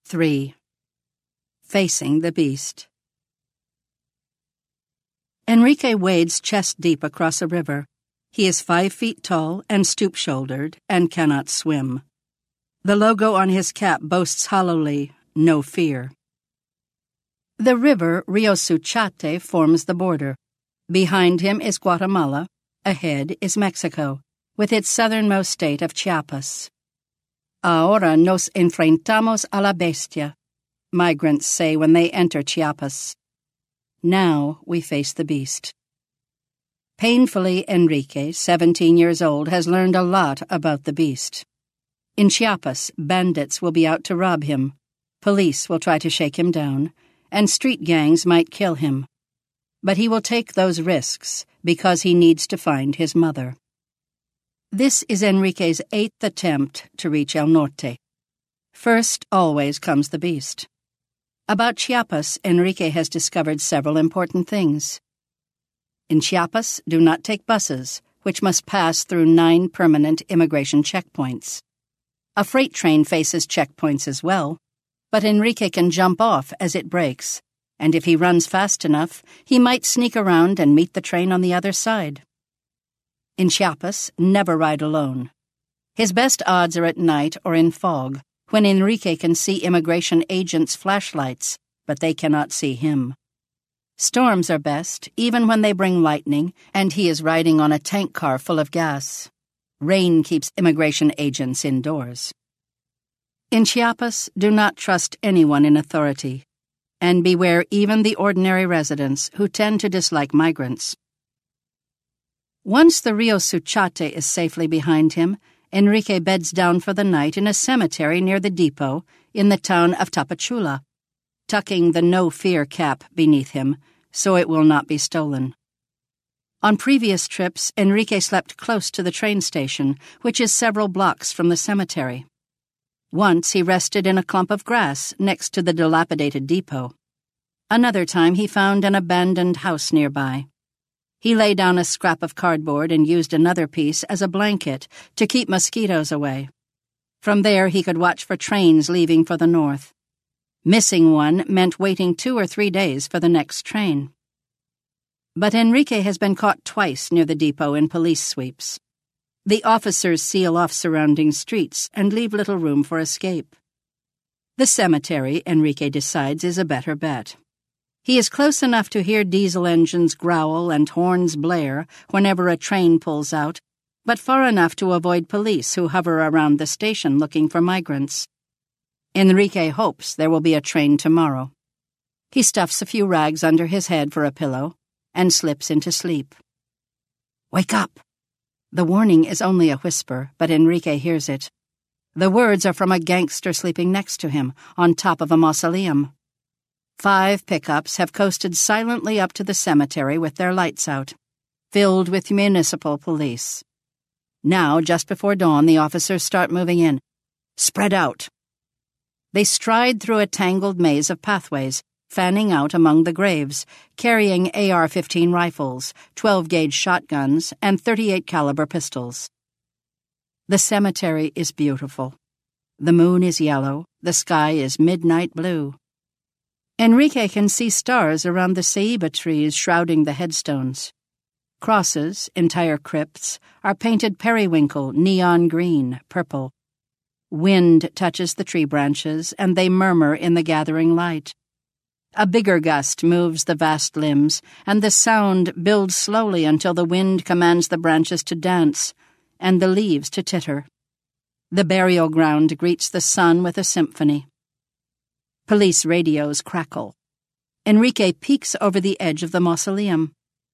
3. Facing the Beast. Enrique wades chest-deep across a river. He is 5 feet tall and stoop-shouldered and cannot swim. The logo on his cap boasts hollowly, "No fear." The river Rio Suchiate forms the border. Behind him is Guatemala. Ahead is Mexico, with its southernmost state of Chiapas. Ahora nos enfrentamos a la bestia, migrants say when they enter Chiapas. Now we face the beast. Painfully, Enrique, 17 years old, has learned a lot about the beast. In Chiapas, bandits will be out to rob him, police will try to shake him down, and street gangs might kill him. But he will take those risks because he needs to find his mother. This is Enrique's 8th attempt to reach El Norte. First always comes the beast. About Chiapas, Enrique has discovered several important things. In Chiapas, do not take buses, which must pass through 9 permanent immigration checkpoints. A freight train faces checkpoints as well, but Enrique can jump off as it breaks, and if he runs fast enough, he might sneak around and meet the train on the other side. In Chiapas, never ride alone. His best odds are at night or in fog, when Enrique can see immigration agents' flashlights, but they cannot see him. Storms are best, even when they bring lightning, and he is riding on a tank car full of gas. Rain keeps immigration agents indoors. In Chiapas, do not trust anyone in authority, and beware even the ordinary residents who tend to dislike migrants. Once the Rio Suchiate is safely behind him, Enrique beds down for the night in a cemetery near the depot in the town of Tapachula, tucking the no-fear cap beneath him so it will not be stolen. On previous trips, Enrique slept close to the train station, which is several blocks from the cemetery. Once he rested in a clump of grass next to the dilapidated depot. Another time he found an abandoned house nearby. He lay down a scrap of cardboard and used another piece as a blanket to keep mosquitoes away. From there he could watch for trains leaving for the north. Missing one meant waiting 2 or 3 days for the next train. But Enrique has been caught twice near the depot in police sweeps. The officers seal off surrounding streets and leave little room for escape. The cemetery, Enrique decides, is a better bet. He is close enough to hear diesel engines growl and horns blare whenever a train pulls out, but far enough to avoid police who hover around the station looking for migrants. Enrique hopes there will be a train tomorrow. He stuffs a few rags under his head for a pillow and slips into sleep. "Wake up!" The warning is only a whisper, but Enrique hears it. The words are from a gangster sleeping next to him, on top of a mausoleum. 5 pickups have coasted silently up to the cemetery with their lights out, filled with municipal police. Now, just before dawn, the officers start moving in. Spread out. They stride through a tangled maze of pathways, fanning out among the graves, carrying AR-15 rifles, 12-gauge shotguns, and 38 caliber pistols. The cemetery is beautiful. The moon is yellow, the sky is midnight blue. Enrique can see stars around the ceiba trees shrouding the headstones. Crosses, entire crypts, are painted periwinkle, neon green, purple. Wind touches the tree branches, and they murmur in the gathering light. A bigger gust moves the vast limbs, and the sound builds slowly until the wind commands the branches to dance, and the leaves to titter. The burial ground greets the sun with a symphony. Police radios crackle. Enrique peeks over the edge of the mausoleum.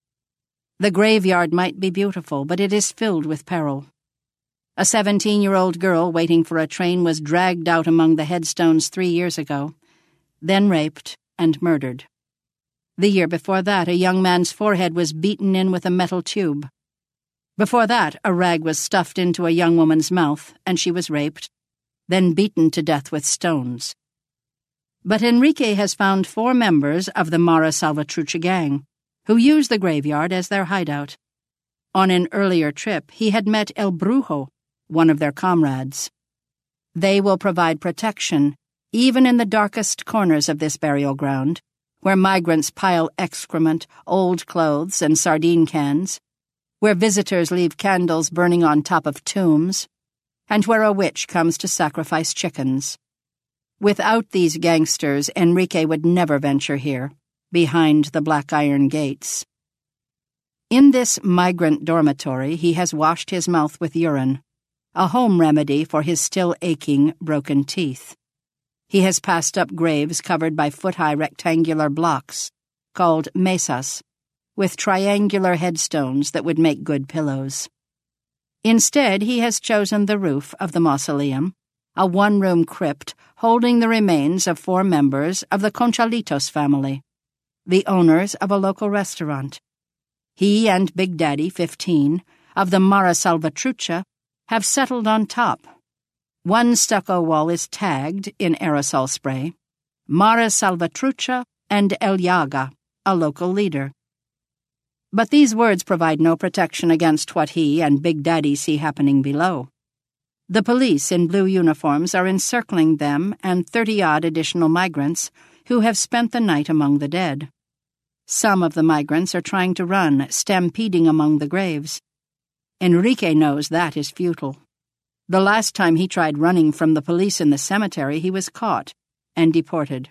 The graveyard might be beautiful, but it is filled with peril. A 17-year-old girl waiting for a train was dragged out among the headstones 3 years ago, then raped and murdered. The year before that, a young man's forehead was beaten in with a metal tube. Before that, a rag was stuffed into a young woman's mouth, and she was raped, then beaten to death with stones. But Enrique has found 4 members of the Mara Salvatrucha gang, who use the graveyard as their hideout. On an earlier trip, he had met El Brujo, one of their comrades. They will provide protection Even in the darkest corners of this burial ground, where migrants pile excrement, old clothes, and sardine cans, where visitors leave candles burning on top of tombs, and where a witch comes to sacrifice chickens. Without these gangsters, Enrique would never venture here, behind the black iron gates. In this migrant dormitory, he has washed his mouth with urine, a home remedy for his still aching, broken teeth. He has passed up graves covered by foot-high rectangular blocks, called mesas, with triangular headstones that would make good pillows. Instead, he has chosen the roof of the mausoleum, a one-room crypt holding the remains of 4 members of the Conchalitos family, the owners of a local restaurant. He and Big Daddy, 15, of the Mara Salvatrucha, have settled on top. One stucco wall is tagged, in aerosol spray, Mara Salvatrucha and El Yaga, a local leader. But these words provide no protection against what he and Big Daddy see happening below. The police in blue uniforms are encircling them and 30-odd additional migrants who have spent the night among the dead. Some of the migrants are trying to run, stampeding among the graves. Enrique knows that is futile. The last time he tried running from the police in the cemetery, he was caught and deported.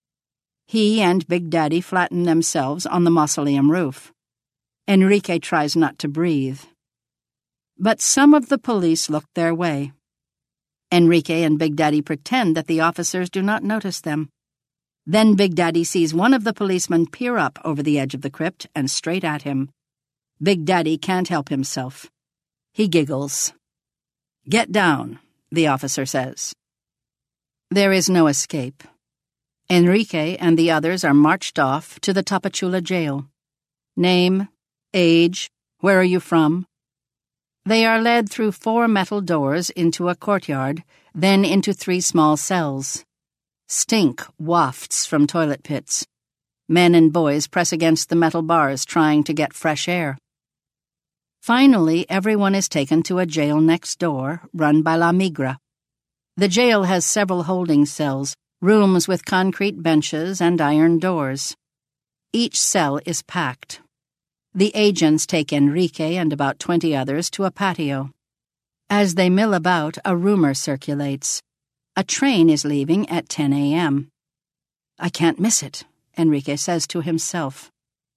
He and Big Daddy flatten themselves on the mausoleum roof. Enrique tries not to breathe. But some of the police look their way. Enrique and Big Daddy pretend that the officers do not notice them. Then Big Daddy sees one of the policemen peer up over the edge of the crypt and straight at him. Big Daddy can't help himself. He giggles. "Get down," the officer says. There is no escape. Enrique and the others are marched off to the Tapachula jail. Name, age, where are you from? They are led through 4 metal doors into a courtyard, then into 3 small cells. Stink wafts from toilet pits. Men and boys press against the metal bars trying to get fresh air. Finally, everyone is taken to a jail next door, run by La Migra. The jail has several holding cells, rooms with concrete benches and iron doors. Each cell is packed. The agents take Enrique and about 20 others to a patio. As they mill about, a rumor circulates. A train is leaving at 10 a.m. "I can't miss it," Enrique says to himself.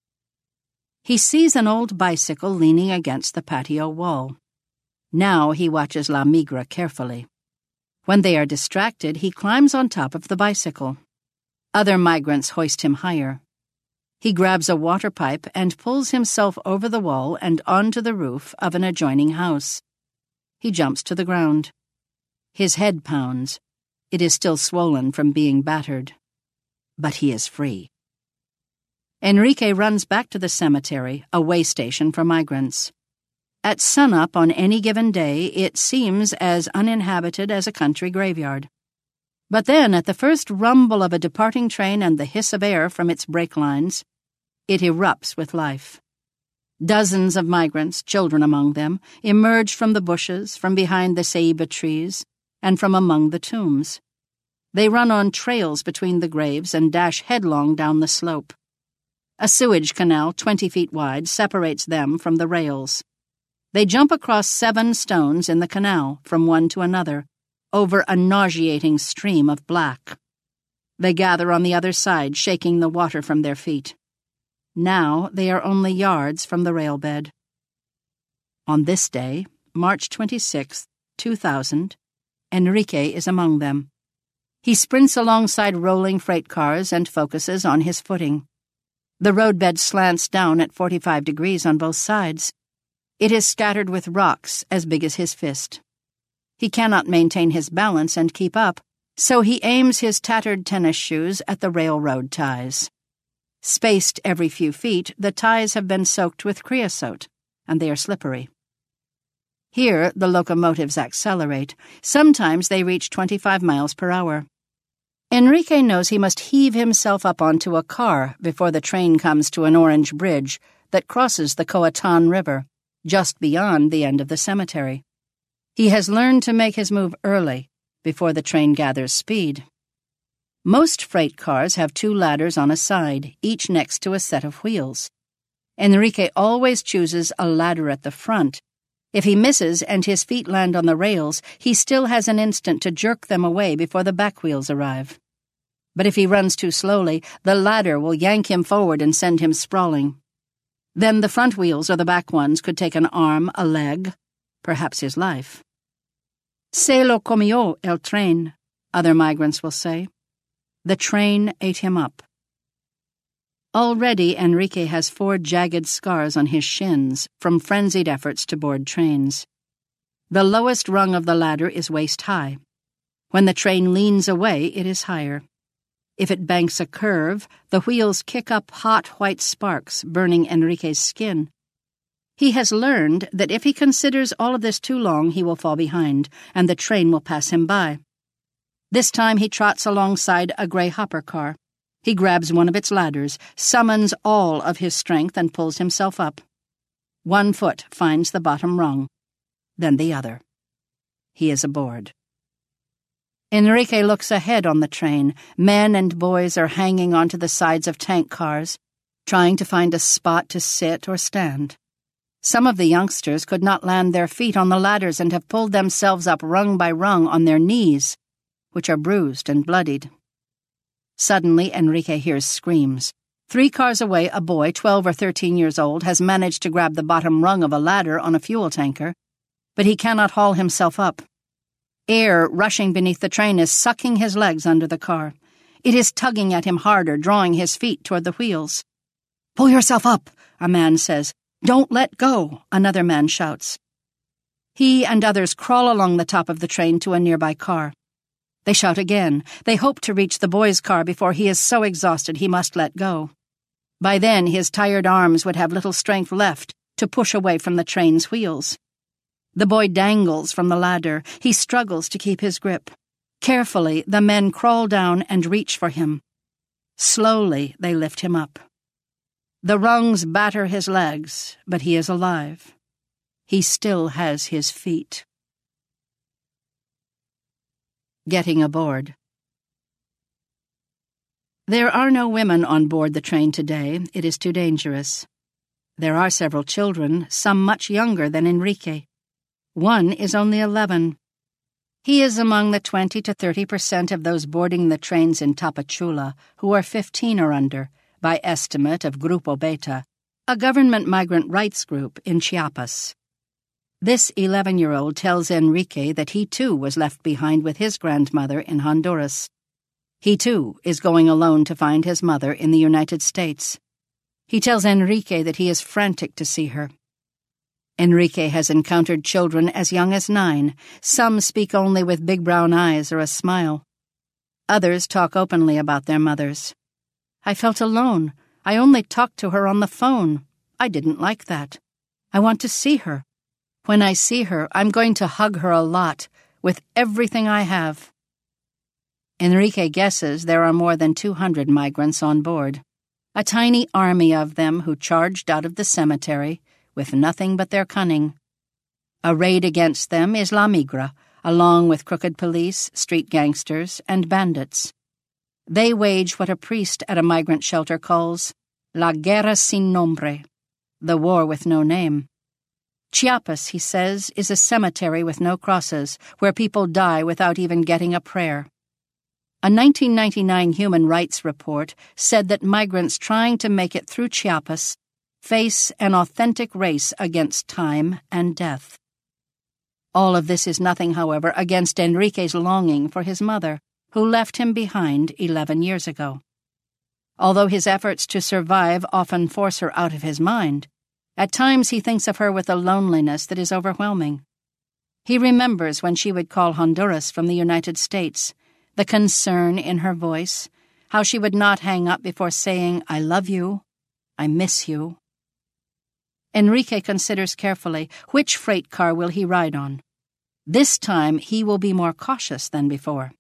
He sees an old bicycle leaning against the patio wall. Now he watches La Migra carefully. When they are distracted, he climbs on top of the bicycle. Other migrants hoist him higher. He grabs a water pipe and pulls himself over the wall and onto the roof of an adjoining house. He jumps to the ground. His head pounds. It is still swollen from being battered. But he is free. Enrique runs back to the cemetery, a way station for migrants. At sunup on any given day, it seems as uninhabited as a country graveyard. But then, at the first rumble of a departing train and the hiss of air from its brake lines, it erupts with life. Dozens of migrants, children among them, emerge from the bushes, from behind the ceiba trees, and from among the tombs. They run on trails between the graves and dash headlong down the slope. A sewage canal 20 feet wide separates them from the rails. They jump across 7 stones in the canal, from one to another, over a nauseating stream of black. They gather on the other side, shaking the water from their feet. Now they are only yards from the railbed. On this day, March 26, 2000, Enrique is among them. He sprints alongside rolling freight cars and focuses on his footing. The roadbed slants down at 45 degrees on both sides. It is scattered with rocks as big as his fist. He cannot maintain his balance and keep up, so he aims his tattered tennis shoes at the railroad ties. Spaced every few feet, the ties have been soaked with creosote, and they are slippery. Here, the locomotives accelerate. Sometimes they reach 25 miles per hour. Enrique knows he must heave himself up onto a car before the train comes to an orange bridge that crosses the Coatan River, just beyond the end of the cemetery. He has learned to make his move early, before the train gathers speed. Most freight cars have 2 ladders on a side, each next to a set of wheels. Enrique always chooses a ladder at the front. If he misses and his feet land on the rails, he still has an instant to jerk them away before the back wheels arrive. But if he runs too slowly, the ladder will yank him forward and send him sprawling. Then the front wheels or the back ones could take an arm, a leg, perhaps his life. Se lo comió el tren, other migrants will say. The train ate him up. Already Enrique has 4 jagged scars on his shins from frenzied efforts to board trains. The lowest rung of the ladder is waist high. When the train leans away, it is higher. If it banks a curve, the wheels kick up hot white sparks, burning Enrique's skin. He has learned that if he considers all of this too long, he will fall behind, and the train will pass him by. This time he trots alongside a gray hopper car. He grabs one of its ladders, summons all of his strength, and pulls himself up. One foot finds the bottom rung, then the other. He is aboard. Enrique looks ahead on the train. Men and boys are hanging onto the sides of tank cars, trying to find a spot to sit or stand. Some of the youngsters could not land their feet on the ladders and have pulled themselves up rung by rung on their knees, which are bruised and bloodied. Suddenly, Enrique hears screams. 3 cars away, a boy, 12 or 13 years old, has managed to grab the bottom rung of a ladder on a fuel tanker, but he cannot haul himself up. Air rushing beneath the train is sucking his legs under the car. It is tugging at him harder, drawing his feet toward the wheels. "Pull yourself up," a man says. "Don't let go," another man shouts. He and others crawl along the top of the train to a nearby car. They shout again. They hope to reach the boy's car before he is so exhausted he must let go. By then, his tired arms would have little strength left to push away from the train's wheels. The boy dangles from the ladder. He struggles to keep his grip. Carefully, the men crawl down and reach for him. Slowly, they lift him up. The rungs batter his legs, but he is alive. He still has his feet. Getting aboard. There are no women on board the train today. It is too dangerous. There are several children, some much younger than Enrique. One is only 11. He is among the 20 to 30% of those boarding the trains in Tapachula who are 15 or under, by estimate of Grupo Beta, a government migrant rights group in Chiapas. This 11-year-old tells Enrique that he too was left behind with his grandmother in Honduras. He too is going alone to find his mother in the United States. He tells Enrique that he is frantic to see her. Enrique has encountered children as young as 9. Some speak only with big brown eyes or a smile. Others talk openly about their mothers. "I felt alone. I only talked to her on the phone. I didn't like that. I want to see her. When I see her, I'm going to hug her a lot, with everything I have." Enrique guesses there are more than 200 migrants on board, a tiny army of them who charged out of the cemetery with nothing but their cunning. Arrayed against them is La Migra, along with crooked police, street gangsters, and bandits. They wage what a priest at a migrant shelter calls La Guerra Sin Nombre, the war with no name. Chiapas, he says, is a cemetery with no crosses, where people die without even getting a prayer. A 1999 Human Rights report said that migrants trying to make it through Chiapas face an authentic race against time and death. All of this is nothing, however, against Enrique's longing for his mother, who left him behind 11 years ago. Although his efforts to survive often force her out of his mind, at times he thinks of her with a loneliness that is overwhelming. He remembers when she would call Honduras from the United States, the concern in her voice, how she would not hang up before saying, "I love you, I miss you." Enrique considers carefully, which freight car will he ride on? This time he will be more cautious than before.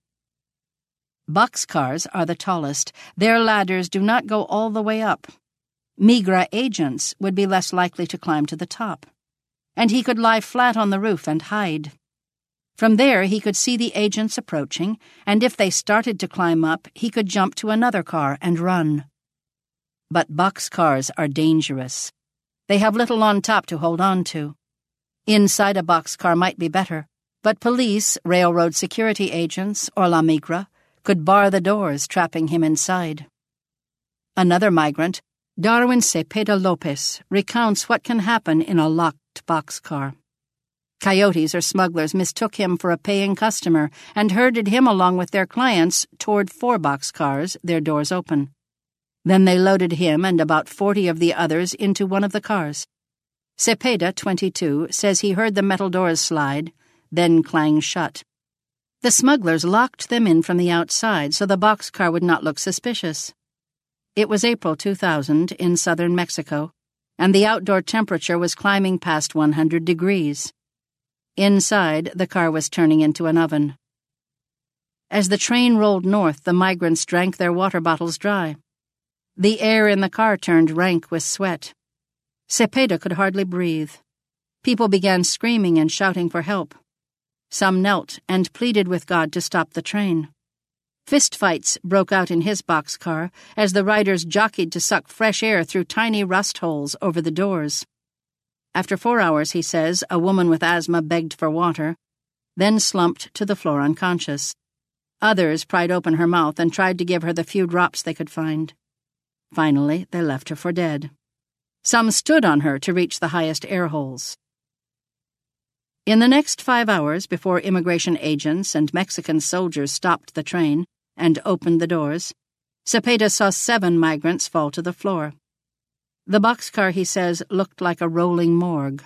Boxcars are the tallest. Their ladders do not go all the way up. Migra agents would be less likely to climb to the top, and he could lie flat on the roof and hide. From there, he could see the agents approaching, and if they started to climb up, he could jump to another car and run. But boxcars are dangerous. They have little on top to hold on to. Inside a boxcar might be better, but police, railroad security agents, or La Migra could bar the doors, trapping him inside. Another migrant, Darwin Cepeda Lopez, recounts what can happen in a locked boxcar. Coyotes or smugglers mistook him for a paying customer and herded him along with their clients toward 4 boxcars, their doors open. Then they loaded him and about 40 of the others into one of the cars. Cepeda, 22, says he heard the metal doors slide, then clang shut. The smugglers locked them in from the outside so the boxcar would not look suspicious. It was April 2000 in southern Mexico, and the outdoor temperature was climbing past 100 degrees. Inside, the car was turning into an oven. As the train rolled north, the migrants drank their water bottles dry. The air in the car turned rank with sweat. Cepeda could hardly breathe. People began screaming and shouting for help. Some knelt and pleaded with God to stop the train. Fistfights broke out in his boxcar as the riders jockeyed to suck fresh air through tiny rust holes over the doors. After 4 hours, he says, a woman with asthma begged for water, then slumped to the floor unconscious. Others pried open her mouth and tried to give her the few drops they could find. Finally, they left her for dead. Some stood on her to reach the highest air holes. In the next 5 hours, before immigration agents and Mexican soldiers stopped the train and opened the doors, Cepeda saw 7 migrants fall to the floor. The boxcar, he says, looked like a rolling morgue.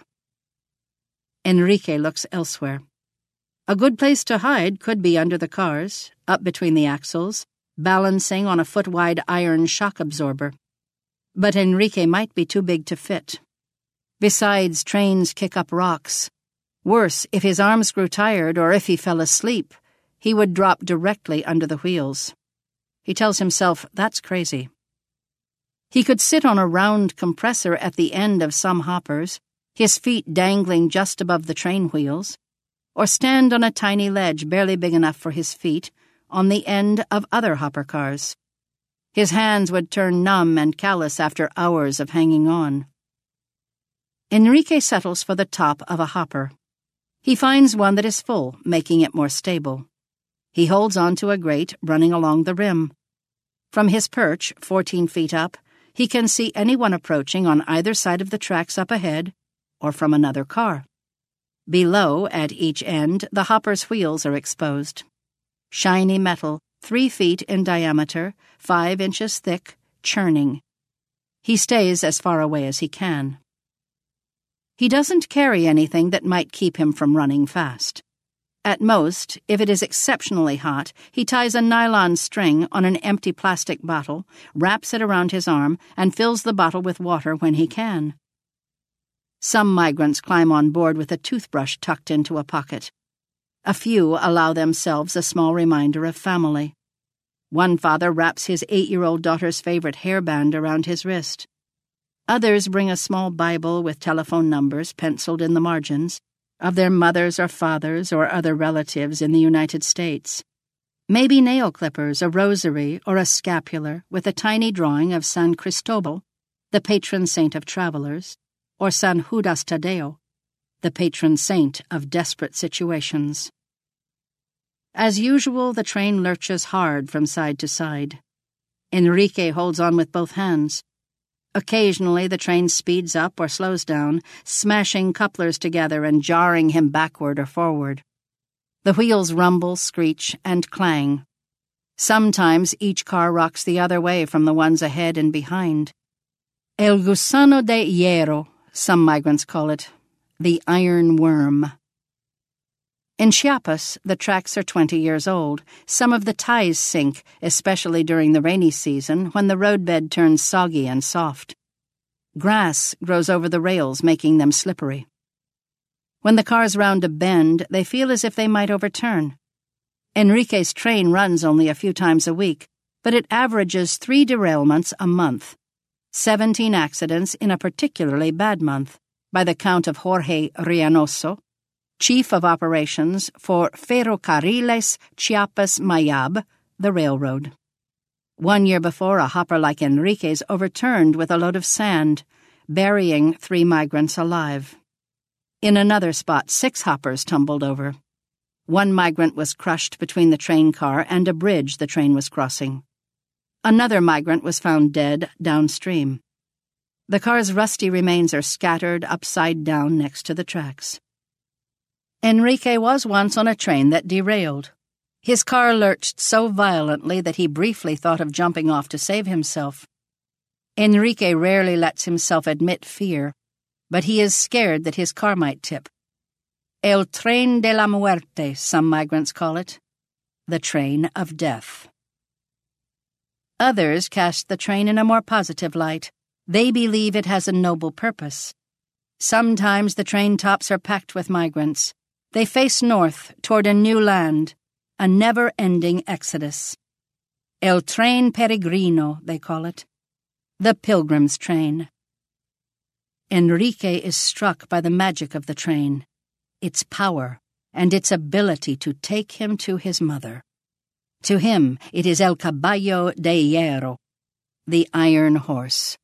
Enrique looks elsewhere. A good place to hide could be under the cars, up between the axles, balancing on a foot-wide iron shock absorber. But Enrique might be too big to fit. Besides, trains kick up rocks. Worse, if his arms grew tired or if he fell asleep, he would drop directly under the wheels. He tells himself that's crazy. He could sit on a round compressor at the end of some hoppers, his feet dangling just above the train wheels, or stand on a tiny ledge barely big enough for his feet on the end of other hopper cars. His hands would turn numb and callous after hours of hanging on. Enrique settles for the top of a hopper. He finds one that is full, making it more stable. He holds on to a grate running along the rim. From his perch, 14 feet up, he can see anyone approaching on either side of the tracks up ahead or from another car. Below, at each end, the hopper's wheels are exposed. Shiny metal, 3 feet in diameter, 5 inches thick, churning. He stays as far away as he can. He doesn't carry anything that might keep him from running fast. At most, if it is exceptionally hot, he ties a nylon string on an empty plastic bottle, wraps it around his arm, and fills the bottle with water when he can. Some migrants climb on board with a toothbrush tucked into a pocket. A few allow themselves a small reminder of family. One father wraps his 8-year-old daughter's favorite hairband around his wrist. Others bring a small Bible with telephone numbers penciled in the margins, of their mothers or fathers or other relatives in the United States. Maybe nail clippers, a rosary, or a scapular with a tiny drawing of San Cristobal, the patron saint of travelers, or San Judas Tadeo, the patron saint of desperate situations. As usual, the train lurches hard from side to side. Enrique holds on with both hands. Occasionally the train speeds up or slows down, smashing couplers together and jarring him backward or forward. The wheels rumble, screech, and clang. Sometimes each car rocks the other way from the ones ahead and behind. El gusano de hierro, some migrants call it, the iron worm. In Chiapas, the tracks are 20 years old. Some of the ties sink, especially during the rainy season when the roadbed turns soggy and soft. Grass grows over the rails, making them slippery. When the cars round a bend, they feel as if they might overturn. Enrique's train runs only a few times a week, but it averages 3 derailments a month, 17 accidents in a particularly bad month, by the count of Jorge Rianoso, chief of operations for Ferrocarriles Chiapas-Mayab, the railroad. 1 year before, a hopper like Enrique's overturned with a load of sand, burying 3 migrants alive. In another spot, 6 hoppers tumbled over. 1 migrant was crushed between the train car and a bridge the train was crossing. Another migrant was found dead downstream. The car's rusty remains are scattered upside down next to the tracks. Enrique was once on a train that derailed. His car lurched so violently that he briefly thought of jumping off to save himself. Enrique rarely lets himself admit fear, but he is scared that his car might tip. El tren de la muerte, some migrants call it. The train of death. Others cast the train in a more positive light. They believe it has a noble purpose. Sometimes the train tops are packed with migrants. They face north toward a new land, a never-ending exodus. El tren peregrino, they call it. The pilgrim's train. Enrique is struck by the magic of the train, its power, and its ability to take him to his mother. To him, it is El Caballo de Hierro, the iron horse.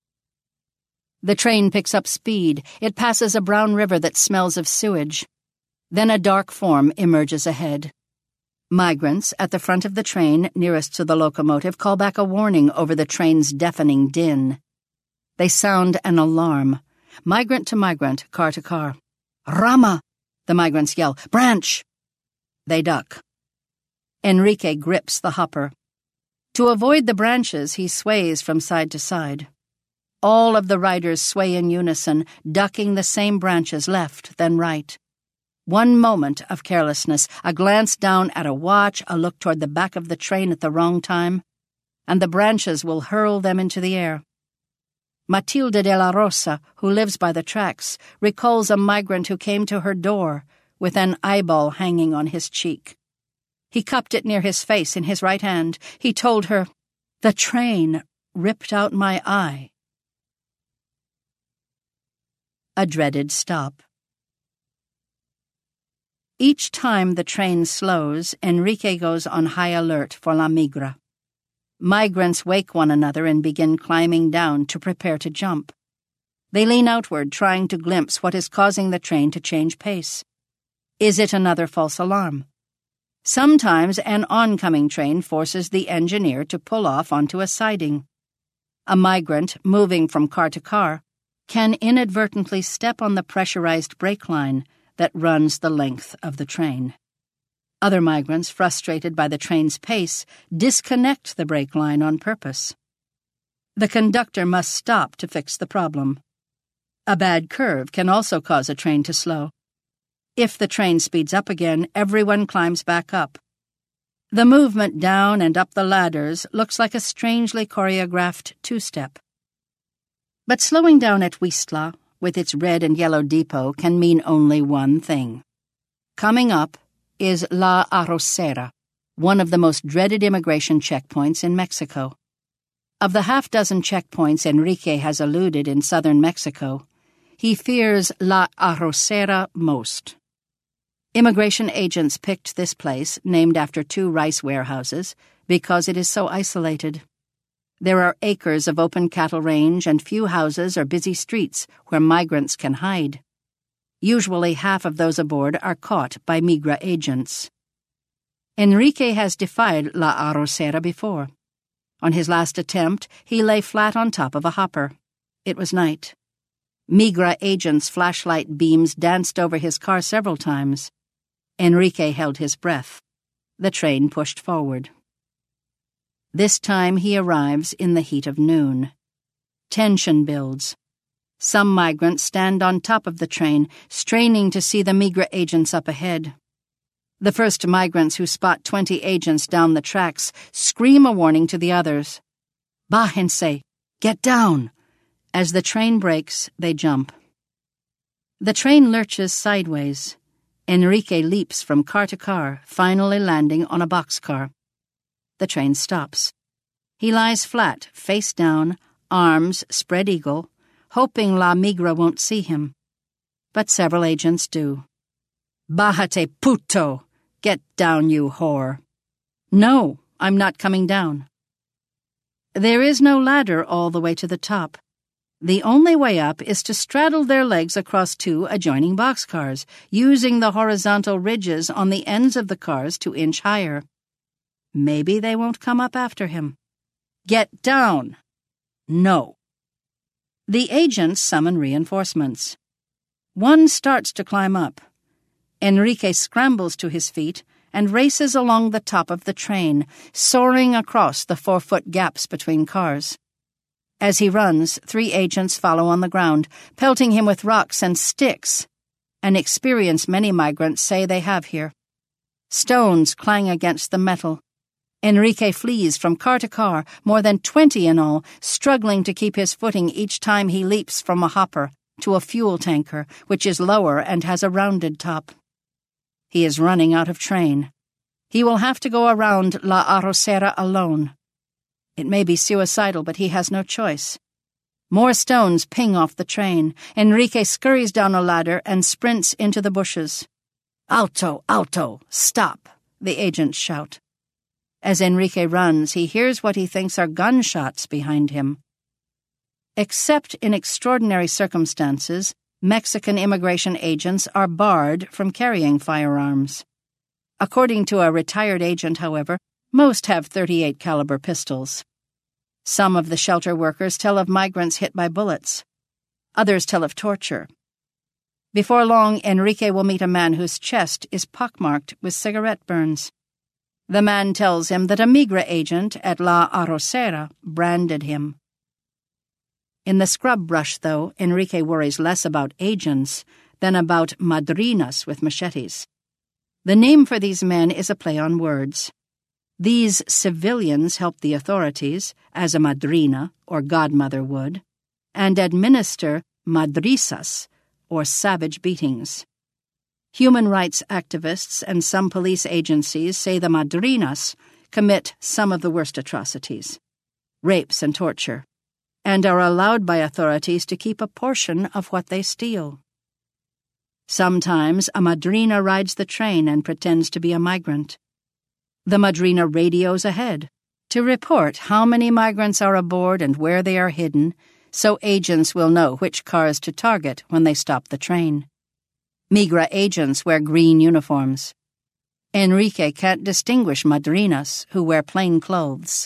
The train picks up speed. It passes a brown river that smells of sewage. Then a dark form emerges ahead. Migrants at the front of the train nearest to the locomotive call back a warning over the train's deafening din. They sound an alarm, migrant to migrant, car to car. "Rama!" the migrants yell. "Branch!" They duck. Enrique grips the hopper. To avoid the branches, he sways from side to side. All of the riders sway in unison, ducking the same branches left, then right. 1 moment of carelessness, a glance down at a watch, a look toward the back of the train at the wrong time, and the branches will hurl them into the air. Matilde de la Rosa, who lives by the tracks, recalls a migrant who came to her door with an eyeball hanging on his cheek. He cupped it near his face in his right hand. He told her, "The train ripped out my eye." A dreaded stop. Each time the train slows, Enrique goes on high alert for La Migra. Migrants wake one another and begin climbing down to prepare to jump. They lean outward, trying to glimpse what is causing the train to change pace. Is it another false alarm? Sometimes an oncoming train forces the engineer to pull off onto a siding. A migrant, moving from car to car, can inadvertently step on the pressurized brake line that runs the length of the train. Other migrants, frustrated by the train's pace, disconnect the brake line on purpose. The conductor must stop to fix the problem. A bad curve can also cause a train to slow. If the train speeds up again, everyone climbs back up. The movement down and up the ladders looks like a strangely choreographed two-step. But slowing down at Huistla, with its red and yellow depot, can mean only one thing. Coming up is La Arrocera, one of the most dreaded immigration checkpoints in Mexico. Of the half-dozen checkpoints Enrique has eluded in southern Mexico, he fears La Arrocera most. Immigration agents picked this place, named after 2 rice warehouses, because it is so isolated. There are acres of open cattle range and few houses or busy streets where migrants can hide. Usually half of those aboard are caught by Migra agents. Enrique has defied La Arrocera before. On his last attempt, he lay flat on top of a hopper. It was night. Migra agents' flashlight beams danced over his car several times. Enrique held his breath. The train pushed forward. This time he arrives in the heat of noon. Tension builds. Some migrants stand on top of the train, straining to see the Migra agents up ahead. The first migrants who spot 20 agents down the tracks scream a warning to the others. "Bájense! Get down!" As the train brakes, they jump. The train lurches sideways. Enrique leaps from car to car, finally landing on a boxcar. The train stops. He lies flat, face down, arms spread eagle, hoping La Migra won't see him. But several agents do. Bájate, puto! Get down, you whore! No, I'm not coming down. There is no ladder all the way to the top. The only way up is to straddle their legs across two adjoining boxcars, using the horizontal ridges on the ends of the cars to inch higher. Maybe they won't come up after him. Get down! No. The agents summon reinforcements. One starts to climb up. Enrique scrambles to his feet and races along the top of the train, soaring across the 4-foot gaps between cars. As he runs, 3 agents follow on the ground, pelting him with rocks and sticks, an experience many migrants say they have here. Stones clang against the metal. Enrique flees from car to car, more than 20 in all, struggling to keep his footing each time he leaps from a hopper to a fuel tanker, which is lower and has a rounded top. He is running out of train. He will have to go around La Arrocera alone. It may be suicidal, but he has no choice. More stones ping off the train. Enrique scurries down a ladder and sprints into the bushes. Alto, alto, stop, the agents shout. As Enrique runs, he hears what he thinks are gunshots behind him. Except in extraordinary circumstances, Mexican immigration agents are barred from carrying firearms. According to a retired agent, however, most have .38 caliber pistols. Some of the shelter workers tell of migrants hit by bullets. Others tell of torture. Before long, Enrique will meet a man whose chest is pockmarked with cigarette burns. The man tells him that a migra agent at La Arrocera branded him. In the scrub brush, though, Enrique worries less about agents than about madrinas with machetes. The name for these men is a play on words. These civilians help the authorities, as a madrina or godmother would, and administer madrisas, or savage beatings. Human rights activists and some police agencies say the madrinas commit some of the worst atrocities, rapes and torture, and are allowed by authorities to keep a portion of what they steal. Sometimes a madrina rides the train and pretends to be a migrant. The madrina radios ahead to report how many migrants are aboard and where they are hidden, so agents will know which cars to target when they stop the train. Migra agents wear green uniforms. Enrique can't distinguish madrinas who wear plain clothes.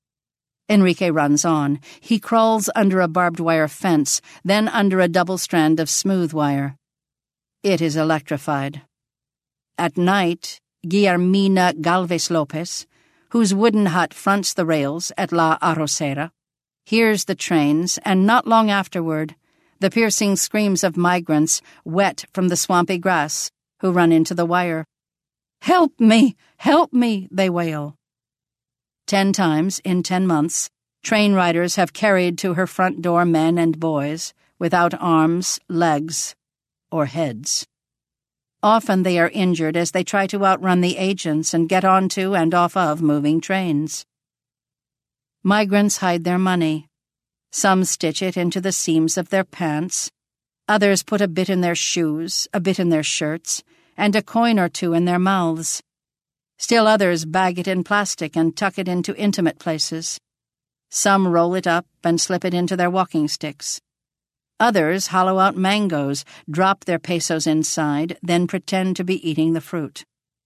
Enrique runs on. He crawls under a barbed wire fence, then under a double strand of smooth wire. It is electrified. At night, Guillermina Galvez Lopez, whose wooden hut fronts the rails at La Arrocera, hears the trains, and not long afterward, the piercing screams of migrants wet from the swampy grass who run into the wire. "Help me! Help me!" they wail. 10 times in 10 months, train riders have carried to her front door men and boys without arms, legs, or heads. Often they are injured as they try to outrun the agents and get onto and off of moving trains. Migrants hide their money. Some stitch it into the seams of their pants. Others put a bit in their shoes, a bit in their shirts, and a coin or two in their mouths. Still others bag it in plastic and tuck it into intimate places. Some roll it up and slip it into their walking sticks. Others hollow out mangoes, drop their pesos inside, then pretend to be eating the fruit.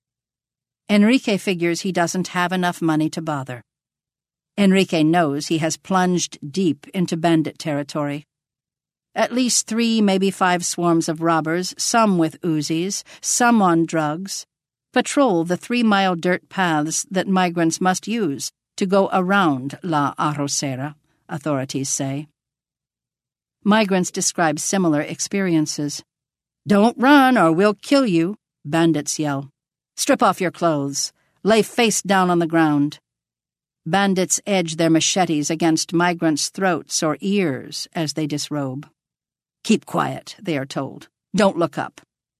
Enrique figures he doesn't have enough money to bother. Enrique knows he has plunged deep into bandit territory. At least 3, maybe 5 swarms of robbers, some with Uzis, some on drugs, patrol the 3-mile dirt paths that migrants must use to go around La Arrocera, authorities say. Migrants describe similar experiences. "Don't run or we'll kill you," bandits yell. "Strip off your clothes. Lay face down on the ground." Bandits edge their machetes against migrants' throats or ears as they disrobe. "Keep quiet," they are told. "Don't look up."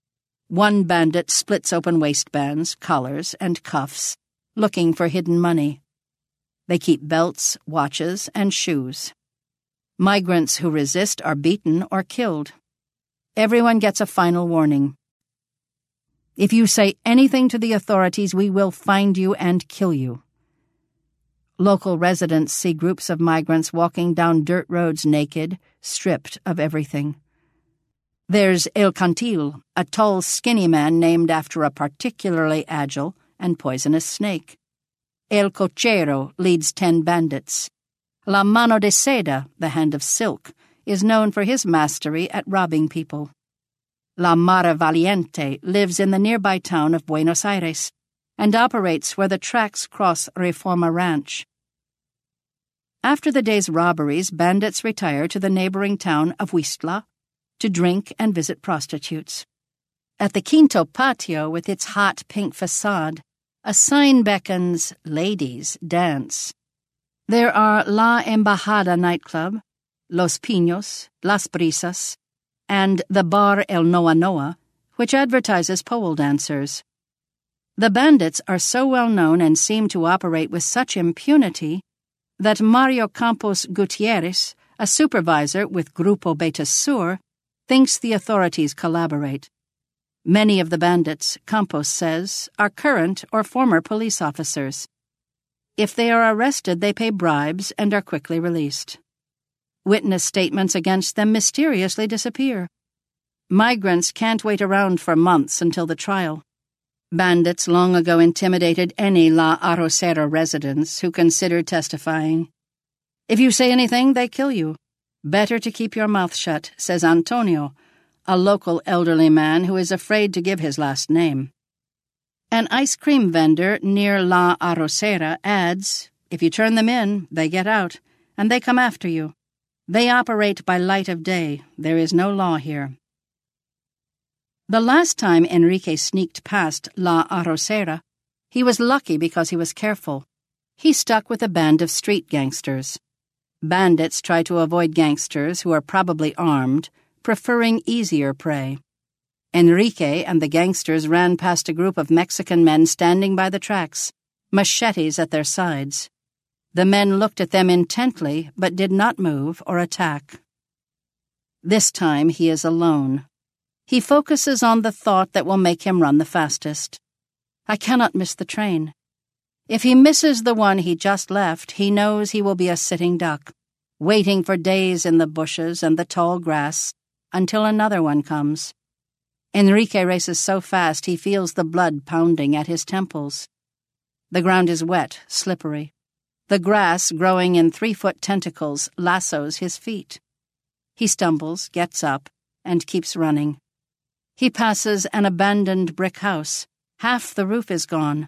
One bandit splits open waistbands, collars, and cuffs, looking for hidden money. They keep belts, watches, and shoes. Migrants who resist are beaten or killed. Everyone gets a final warning. If you say anything to the authorities, we will find you and kill you. Local residents see groups of migrants walking down dirt roads naked, stripped of everything. There's El Cantil, a tall, skinny man named after a particularly agile and poisonous snake. El Cochero leads 10 bandits. La Mano de Seda, the Hand of Silk, is known for his mastery at robbing people. La Mara Valiente lives in the nearby town of Buenos Aires and operates where the tracks cross Reforma Ranch. After the day's robberies, bandits retire to the neighboring town of Huistla to drink and visit prostitutes. At the Quinto Patio, with its hot pink facade, a sign beckons ladies dance. There are La Embajada nightclub, Los Pinos, Las Brisas, and the Bar El Noa Noa, which advertises pole dancers. The bandits are so well known and seem to operate with such impunity that Mario Campos Gutierrez, a supervisor with Grupo Beta Sur, thinks the authorities collaborate. Many of the bandits, Campos says, are current or former police officers. If they are arrested, they pay bribes and are quickly released. Witness statements against them mysteriously disappear. Migrants can't wait around for months until the trial. Bandits long ago intimidated any La Arrocera residents who considered testifying. If you say anything, they kill you. Better to keep your mouth shut, says Antonio, a local elderly man who is afraid to give his last name. An ice cream vendor near La Arrocera adds, if you turn them in, they get out, and they come after you. They operate by light of day. There is no law here. The last time Enrique sneaked past La Arrocera, he was lucky because he was careful. He stuck with a band of street gangsters. Bandits try to avoid gangsters who are probably armed, preferring easier prey. Enrique and the gangsters ran past a group of Mexican men standing by the tracks, machetes at their sides. The men looked at them intently, but did not move or attack. This time he is alone. He focuses on the thought that will make him run the fastest. I cannot miss the train. If he misses the one he just left, he knows he will be a sitting duck, waiting for days in the bushes and the tall grass until another one comes. Enrique races so fast he feels the blood pounding at his temples. The ground is wet, slippery. The grass, growing in 3-foot tentacles, lassos his feet. He stumbles, gets up, and keeps running. He passes an abandoned brick house. Half the roof is gone.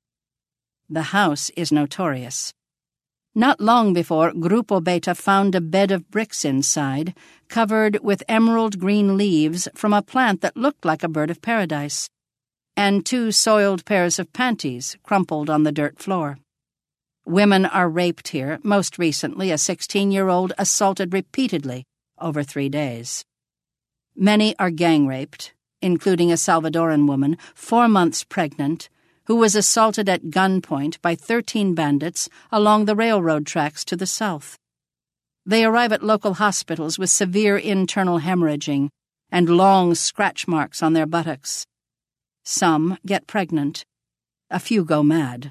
The house is notorious. Not long before, Grupo Beta found a bed of bricks inside, covered with emerald green leaves from a plant that looked like a bird of paradise, and 2 soiled pairs of panties crumpled on the dirt floor. Women are raped here, most recently a 16-year-old assaulted repeatedly over 3 days. Many are gang-raped, including a Salvadoran woman, 4 months pregnant, who was assaulted at gunpoint by 13 bandits along the railroad tracks to the south. They arrive at local hospitals with severe internal hemorrhaging and long scratch marks on their buttocks. Some get pregnant. A few go mad.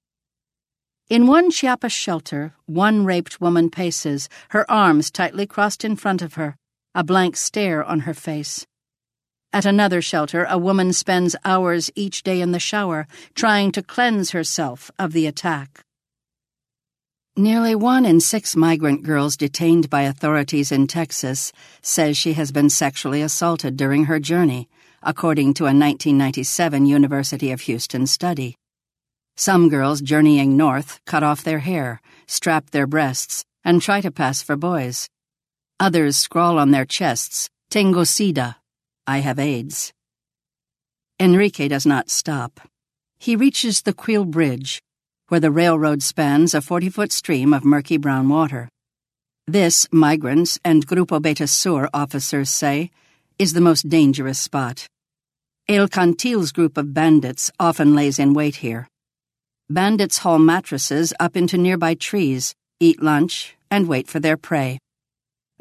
In one Chiapas shelter, one raped woman paces, her arms tightly crossed in front of her, a blank stare on her face. At another shelter, a woman spends hours each day in the shower, trying to cleanse herself of the attack. Nearly 1 in 6 migrant girls detained by authorities in Texas says she has been sexually assaulted during her journey, according to a 1997 University of Houston study. Some girls journeying north cut off their hair, strap their breasts, and try to pass for boys. Others scrawl on their chests, "Tengo SIDA," I have AIDS. Enrique does not stop. He reaches the Quill Bridge, where the railroad spans a 40-foot stream of murky brown water. This, migrants and Grupo Beta Sur officers say, is the most dangerous spot. El Cantil's group of bandits often lays in wait here. Bandits haul mattresses up into nearby trees, eat lunch, and wait for their prey.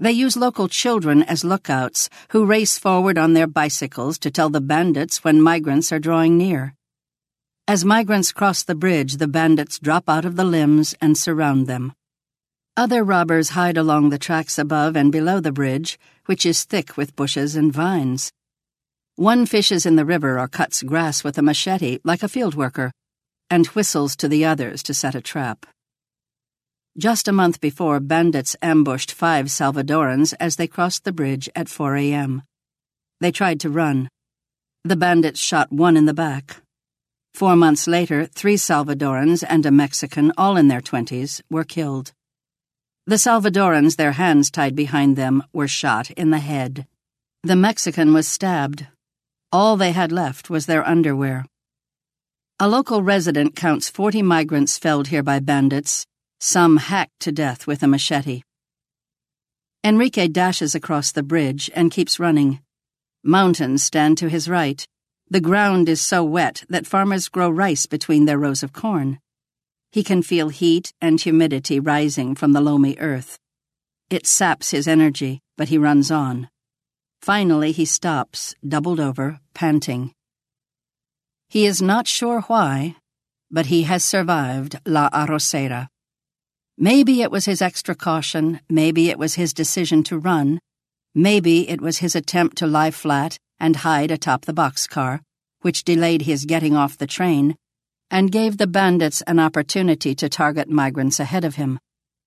They use local children as lookouts who race forward on their bicycles to tell the bandits when migrants are drawing near. As migrants cross the bridge, the bandits drop out of the limbs and surround them. Other robbers hide along the tracks above and below the bridge, which is thick with bushes and vines. One fishes in the river or cuts grass with a machete like a field worker, and whistles to the others to set a trap. Just a month before, bandits ambushed 5 Salvadorans as they crossed the bridge at 4 a.m. They tried to run. The bandits shot one in the back. 4 months later, 3 Salvadorans and a Mexican, all in their 20s, were killed. The Salvadorans, their hands tied behind them, were shot in the head. The Mexican was stabbed. All they had left was their underwear. A local resident counts 40 migrants felled here by bandits, some hacked to death with a machete. Enrique dashes across the bridge and keeps running. Mountains stand to his right. The ground is so wet that farmers grow rice between their rows of corn. He can feel heat and humidity rising from the loamy earth. It saps his energy, but he runs on. Finally, he stops, doubled over, panting. He is not sure why, but he has survived La Arrocera. Maybe it was his extra caution, maybe it was his decision to run, maybe it was his attempt to lie flat and hide atop the boxcar, which delayed his getting off the train, and gave the bandits an opportunity to target migrants ahead of him.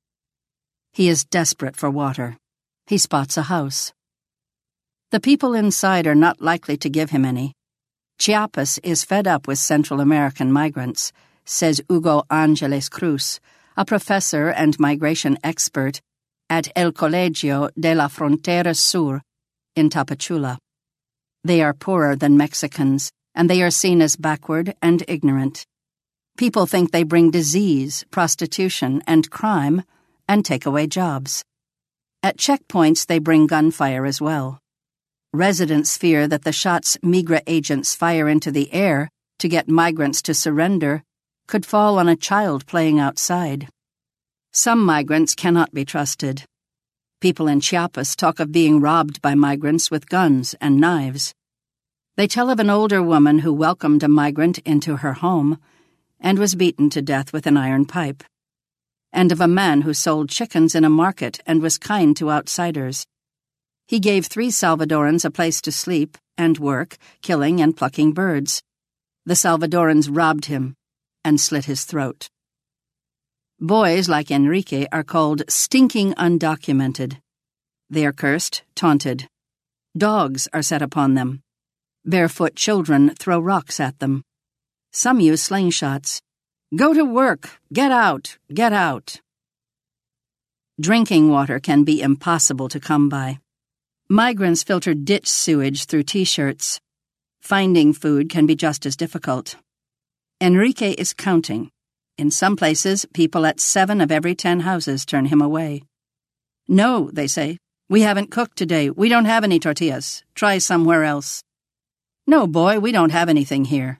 He is desperate for water. He spots a house. The people inside are not likely to give him any. Chiapas is fed up with Central American migrants, says Hugo Angeles Cruz, a professor and migration expert at El Colegio de la Frontera Sur in Tapachula. They are poorer than Mexicans, and they are seen as backward and ignorant. People think they bring disease, prostitution, and crime, and take away jobs. At checkpoints, they bring gunfire as well. Residents fear that the shots Migra agents fire into the air to get migrants to surrender could fall on a child playing outside. Some migrants cannot be trusted. People in Chiapas talk of being robbed by migrants with guns and knives. They tell of an older woman who welcomed a migrant into her home and was beaten to death with an iron pipe, and of a man who sold chickens in a market and was kind to outsiders. He gave 3 Salvadorans a place to sleep and work, killing and plucking birds. The Salvadorans robbed him and slit his throat. Boys like Enrique are called stinking undocumented. They are cursed, taunted. Dogs are set upon them. Barefoot children throw rocks at them. Some use slingshots. Go to work! Get out! Get out! Drinking water can be impossible to come by. Migrants filter ditch sewage through T-shirts. Finding food can be just as difficult. Enrique is counting. In some places, people at 7 of every 10 houses turn him away. No, they say. We haven't cooked today. We don't have any tortillas. Try somewhere else. No, boy, we don't have anything here.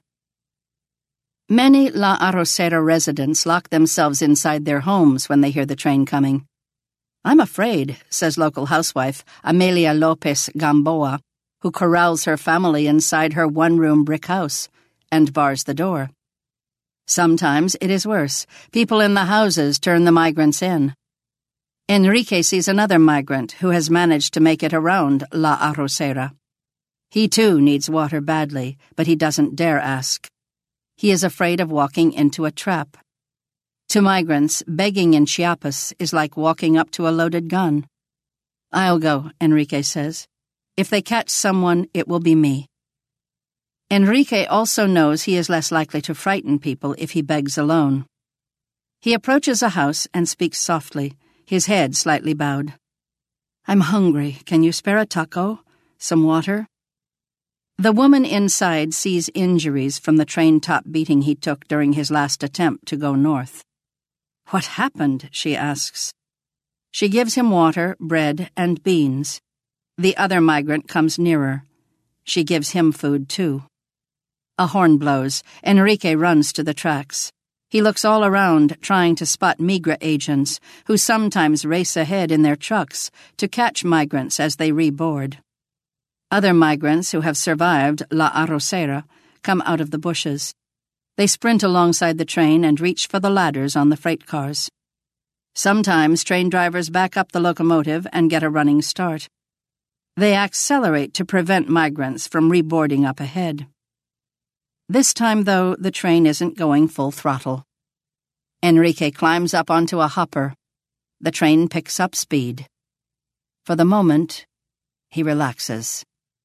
Many La Arrocera residents lock themselves inside their homes when they hear the train coming. I'm afraid, says local housewife Amelia Lopez Gamboa, who corrals her family inside her one-room brick house and bars the door. Sometimes it is worse. People in the houses turn the migrants in. Enrique sees another migrant who has managed to make it around La Arrocera. He too needs water badly, but he doesn't dare ask. He is afraid of walking into a trap. To migrants, begging in Chiapas is like walking up to a loaded gun. I'll go, Enrique says. If they catch someone, it will be me. Enrique also knows he is less likely to frighten people if he begs alone. He approaches a house and speaks softly, his head slightly bowed. I'm hungry. Can you spare a taco? Some water? The woman inside sees injuries from the train top beating he took during his last attempt to go north. What happened? She asks. She gives him water, bread, and beans. The other migrant comes nearer. She gives him food, too. A horn blows. Enrique runs to the tracks. He looks all around, trying to spot migra agents, who sometimes race ahead in their trucks to catch migrants as they reboard. Other migrants who have survived La Arrocera come out of the bushes. They sprint alongside the train and reach for the ladders on the freight cars. Sometimes train drivers back up the locomotive and get a running start. They accelerate to prevent migrants from reboarding up ahead. This time, though, the train isn't going full throttle. Enrique climbs up onto a hopper. The train picks up speed. For the moment, he relaxes.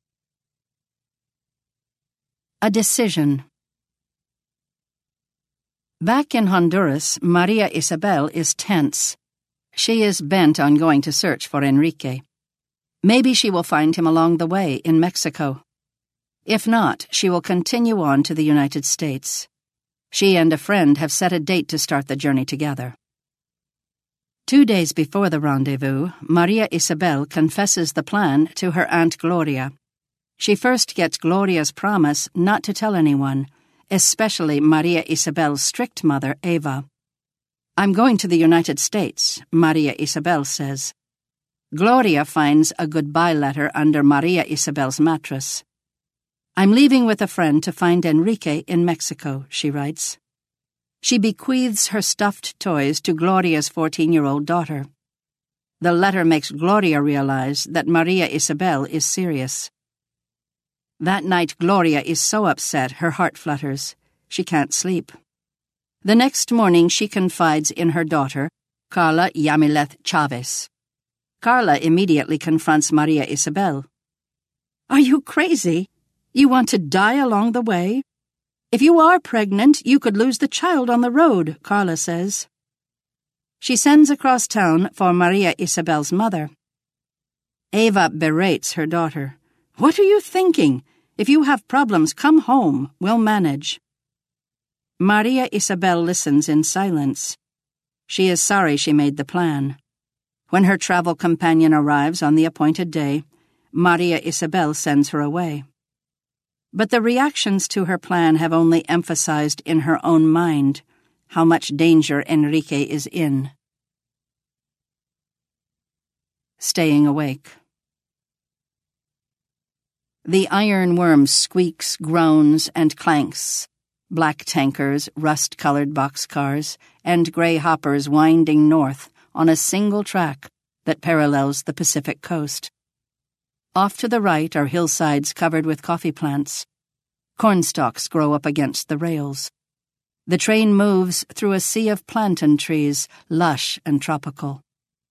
A decision. Back in Honduras, Maria Isabel is tense. She is bent on going to search for Enrique. Maybe she will find him along the way in Mexico. If not, she will continue on to the United States. She and a friend have set a date to start the journey together. 2 days before the rendezvous, Maria Isabel confesses the plan to her Aunt Gloria. She first gets Gloria's promise not to tell anyone, especially Maria Isabel's strict mother, Eva. "I'm going to the United States," Maria Isabel says. Gloria finds a goodbye letter under Maria Isabel's mattress. "I'm leaving with a friend to find Enrique in Mexico," she writes. She bequeaths her stuffed toys to Gloria's 14-year-old daughter. The letter makes Gloria realize that Maria Isabel is serious. That night, Gloria is so upset her heart flutters. She can't sleep. The next morning, she confides in her daughter, Carla Yamileth Chavez. Carla immediately confronts Maria Isabel. "Are you crazy? You want to die along the way? If you are pregnant, you could lose the child on the road," Carla says. She sends across town for Maria Isabel's mother. Eva berates her daughter. "What are you thinking? If you have problems, come home. We'll manage." Maria Isabel listens in silence. She is sorry she made the plan. When her travel companion arrives on the appointed day, Maria Isabel sends her away. But the reactions to her plan have only emphasized in her own mind how much danger Enrique is in. Staying awake. The iron worm squeaks, groans, and clanks. Black tankers, rust-colored boxcars, and gray hoppers winding north on a single track that parallels the Pacific coast. Off to the right are hillsides covered with coffee plants. Cornstalks grow up against the rails. The train moves through a sea of plantain trees, lush and tropical.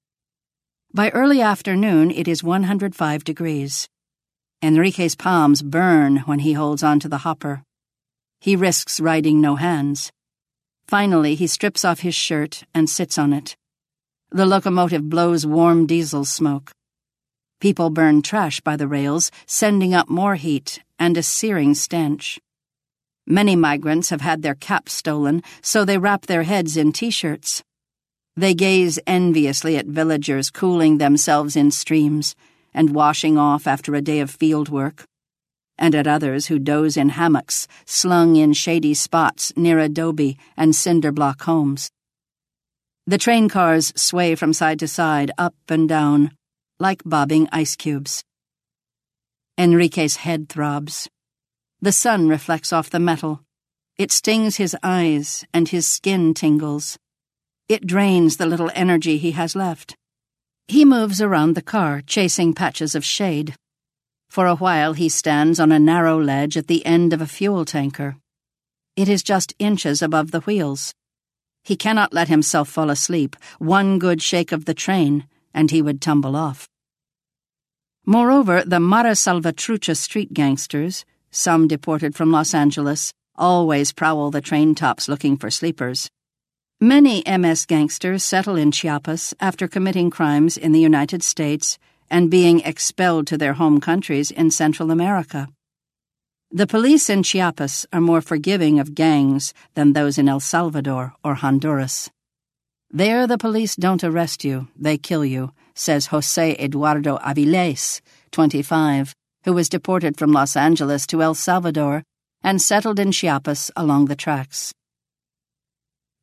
By early afternoon, it is 105 degrees. Enrique's palms burn when he holds onto the hopper. He risks riding no hands. Finally, he strips off his shirt and sits on it. The locomotive blows warm diesel smoke. People burn trash by the rails, sending up more heat and a searing stench. Many migrants have had their caps stolen, so they wrap their heads in T-shirts. They gaze enviously at villagers cooling themselves in streams and washing off after a day of field work, and at others who doze in hammocks slung in shady spots near adobe and cinder block homes. The train cars sway from side to side, up and down, like bobbing ice cubes. Enrique's head throbs. The sun reflects off the metal. It stings his eyes, and his skin tingles. It drains the little energy he has left. He moves around the car, chasing patches of shade. For a while he stands on a narrow ledge at the end of a fuel tanker. It is just inches above the wheels. He cannot let himself fall asleep. One good shake of the train, and he would tumble off. Moreover, the Mara Salvatrucha street gangsters, some deported from Los Angeles, always prowl the train tops looking for sleepers. Many MS gangsters settle in Chiapas after committing crimes in the United States and being expelled to their home countries in Central America. The police in Chiapas are more forgiving of gangs than those in El Salvador or Honduras. "There the police don't arrest you, they kill you," says José Eduardo Avilés, 25, who was deported from Los Angeles to El Salvador and settled in Chiapas along the tracks.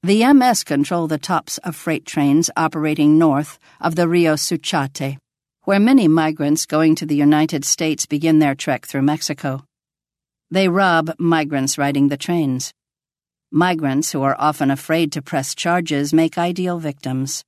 The MS control the tops of freight trains operating north of the Rio Suchiate, where many migrants going to the United States begin their trek through Mexico. They rob migrants riding the trains. Migrants, who are often afraid to press charges, make ideal victims.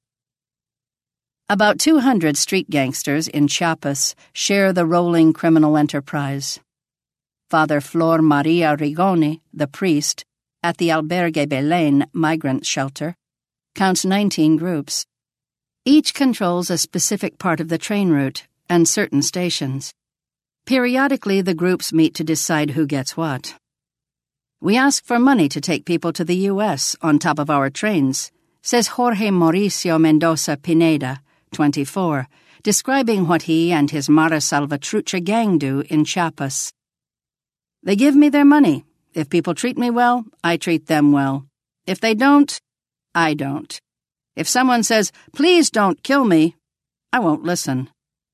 About 200 street gangsters in Chiapas share the rolling criminal enterprise. Father Flor Maria Rigoni, the priest, at the Albergue Belén migrant shelter, counts 19 groups. Each controls a specific part of the train route and certain stations. Periodically, the groups meet to decide who gets what. "We ask for money to take people to the U.S. on top of our trains," says Jorge Mauricio Mendoza Pineda, 24, describing what he and his Mara Salvatrucha gang do in Chiapas. "They give me their money. If people treat me well, I treat them well. If they don't, I don't. If someone says, 'Please don't kill me,' I won't listen."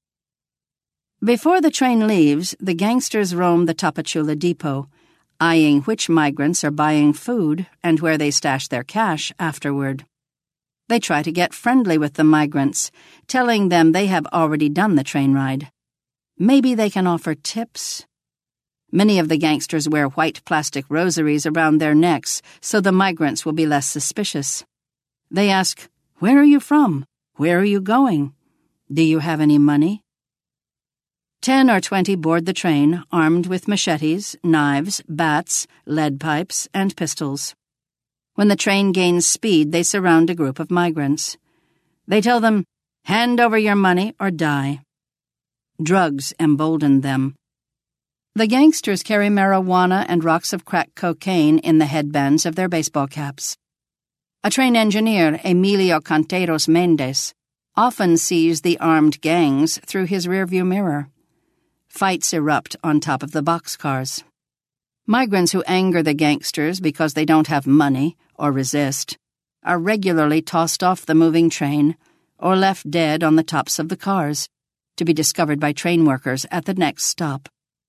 Before the train leaves, the gangsters roam the Tapachula depot, eyeing which migrants are buying food and where they stash their cash afterward. They try to get friendly with the migrants, telling them they have already done the train ride. Maybe they can offer tips. Many of the gangsters wear white plastic rosaries around their necks so the migrants will be less suspicious. They ask, "Where are you from? Where are you going? Do you have any money?" 10 or 20 board the train, armed with machetes, knives, bats, lead pipes, and pistols. When the train gains speed, they surround a group of migrants. They tell them, "Hand over your money or die." Drugs embolden them. The gangsters carry marijuana and rocks of crack cocaine in the headbands of their baseball caps. A train engineer, Emilio Canteros Mendez, often sees the armed gangs through his rearview mirror. Fights erupt on top of the boxcars. Migrants who anger the gangsters because they don't have money or resist are regularly tossed off the moving train or left dead on the tops of the cars, to be discovered by train workers at the next stop.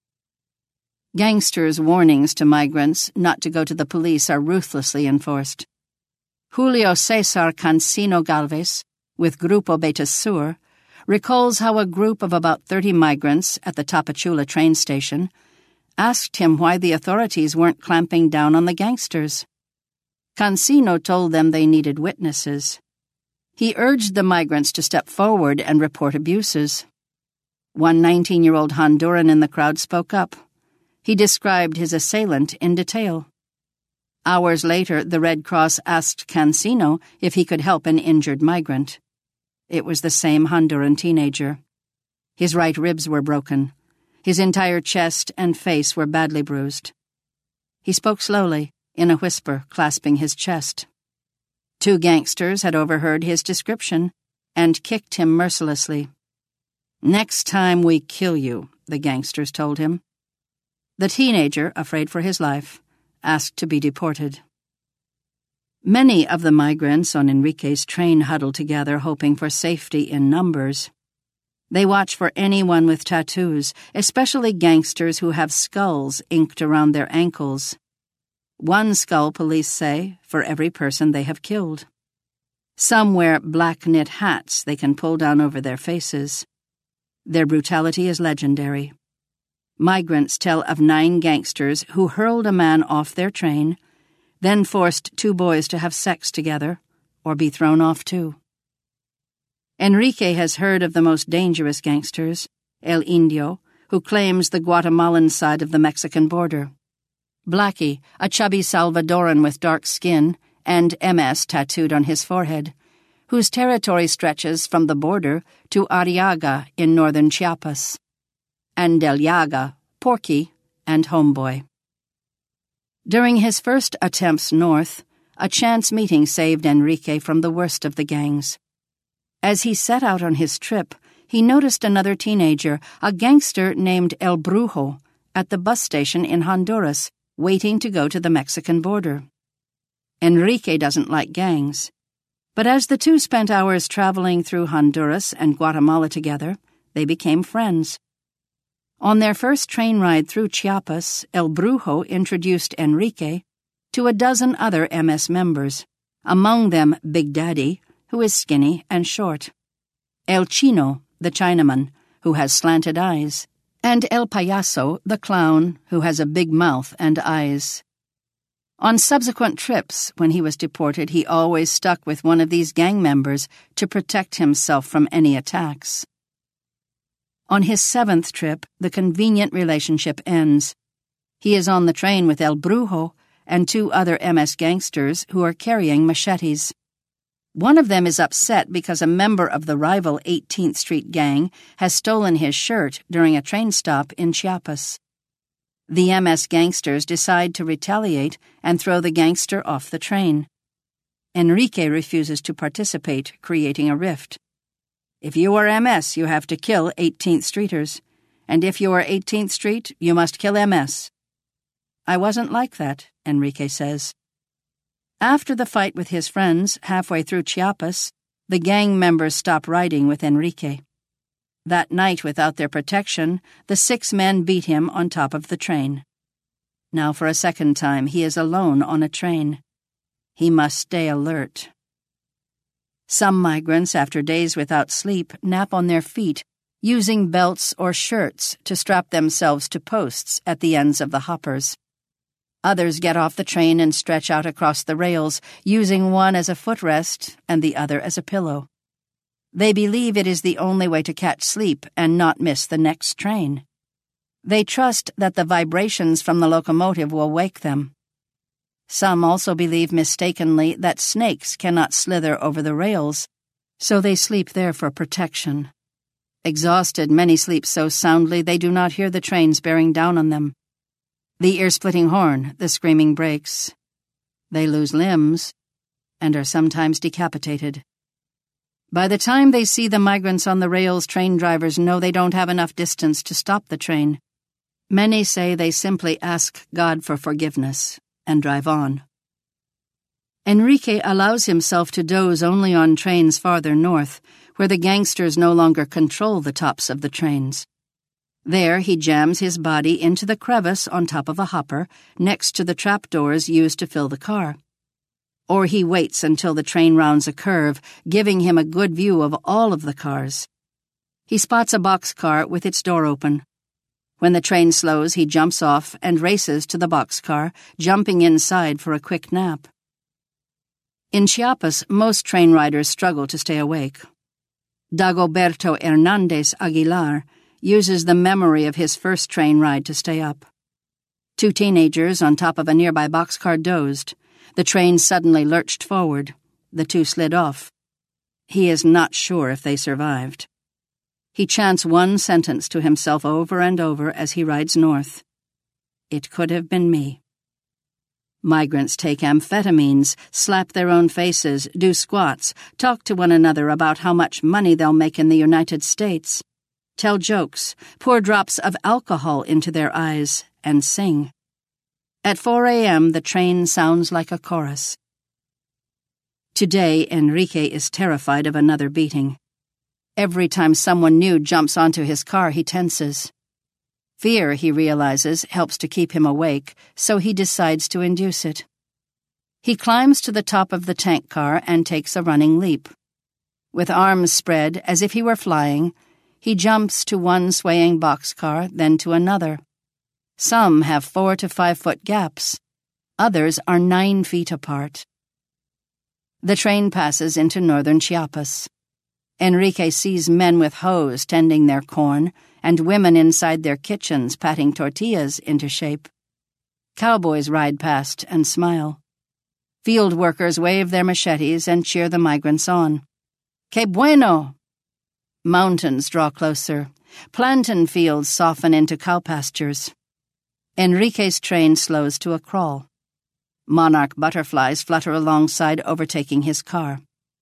Gangsters' warnings to migrants not to go to the police are ruthlessly enforced. Julio Cesar Cancino Galvez, with Grupo Beta Sur, recalls how a group of about 30 migrants at the Tapachula train station asked him why the authorities weren't clamping down on the gangsters. Cancino told them they needed witnesses. He urged the migrants to step forward and report abuses. One 19-year-old Honduran in the crowd spoke up. He described his assailant in detail. Hours later, the Red Cross asked Cancino if he could help an injured migrant. It was the same Honduran teenager. His right ribs were broken. His entire chest and face were badly bruised. He spoke slowly, in a whisper, clasping his chest. 2 gangsters had overheard his description and kicked him mercilessly. "Next time we kill you," the gangsters told him. The teenager, afraid for his life, asked to be deported. Many of the migrants on Enrique's train huddle together, hoping for safety in numbers. They watch for anyone with tattoos, especially gangsters who have skulls inked around their ankles. 1 skull, police say, for every person they have killed. Some wear black knit hats they can pull down over their faces. Their brutality is legendary. Migrants tell of 9 gangsters who hurled a man off their train, then forced 2 boys to have sex together, or be thrown off too. Enrique has heard of the most dangerous gangsters, El Indio, who claims the Guatemalan side of the Mexican border. Blackie, a chubby Salvadoran with dark skin and MS tattooed on his forehead, whose territory stretches from the border to Arriaga in northern Chiapas. And Del Llaga, Porky, and Homeboy. During his first attempts north, a chance meeting saved Enrique from the worst of the gangs. As he set out on his trip, he noticed another teenager, a gangster named El Brujo, at the bus station in Honduras, waiting to go to the Mexican border. Enrique doesn't like gangs, but as the two spent hours traveling through Honduras and Guatemala together, they became friends. On their first train ride through Chiapas, El Brujo introduced Enrique to a dozen other MS members, among them Big Daddy, who is skinny and short, El Chino, the Chinaman, who has slanted eyes, and El Payaso, the clown, who has a big mouth and eyes. On subsequent trips, when he was deported, he always stuck with one of these gang members to protect himself from any attacks. On his 7th trip, the convenient relationship ends. He is on the train with El Brujo and 2 other MS gangsters who are carrying machetes. One of them is upset because a member of the rival 18th Street gang has stolen his shirt during a train stop in Chiapas. The MS gangsters decide to retaliate and throw the gangster off the train. Enrique refuses to participate, creating a rift. If you are MS, you have to kill 18th Streeters, and if you are 18th Street, you must kill MS. I wasn't like that, Enrique says. After the fight with his friends, halfway through Chiapas, the gang members stop riding with Enrique. That night, without their protection, the 6 men beat him on top of the train. Now for a second time, he is alone on a train. He must stay alert. Some migrants, after days without sleep, nap on their feet, using belts or shirts to strap themselves to posts at the ends of the hoppers. Others get off the train and stretch out across the rails, using one as a footrest and the other as a pillow. They believe it is the only way to catch sleep and not miss the next train. They trust that the vibrations from the locomotive will wake them. Some also believe mistakenly that snakes cannot slither over the rails, so they sleep there for protection. Exhausted, many sleep so soundly they do not hear the trains bearing down on them. The ear-splitting horn, the screaming brakes. They lose limbs and are sometimes decapitated. By the time they see the migrants on the rails, train drivers know they don't have enough distance to stop the train. Many say they simply ask God for forgiveness and drive on. Enrique allows himself to doze only on trains farther north, where the gangsters no longer control the tops of the trains. There he jams his body into the crevice on top of a hopper next to the trapdoors used to fill the car. Or he waits until the train rounds a curve, giving him a good view of all of the cars. He spots a boxcar with its door open. When the train slows, he jumps off and races to the boxcar, jumping inside for a quick nap. In Chiapas, most train riders struggle to stay awake. Dagoberto Hernandez Aguilar uses the memory of his first train ride to stay up. 2 teenagers on top of a nearby boxcar dozed. The train suddenly lurched forward. The 2 slid off. He is not sure if they survived. He chants one sentence to himself over and over as he rides north. It could have been me. Migrants take amphetamines, slap their own faces, do squats, talk to one another about how much money they'll make in the United States, tell jokes, pour drops of alcohol into their eyes, and sing. At 4 a.m., the train sounds like a chorus. Today, Enrique is terrified of another beating. Every time someone new jumps onto his car, he tenses. Fear, he realizes, helps to keep him awake, so he decides to induce it. He climbs to the top of the tank car and takes a running leap. With arms spread, as if he were flying, he jumps to one swaying boxcar, then to another. Some have 4 to 5 foot gaps. Others are 9 feet apart. The train passes into northern Chiapas. Enrique sees men with hoes tending their corn and women inside their kitchens patting tortillas into shape. Cowboys ride past and smile. Field workers wave their machetes and cheer the migrants on. Que bueno! Mountains draw closer. Plantain fields soften into cow pastures. Enrique's train slows to a crawl. Monarch butterflies flutter alongside, overtaking his car.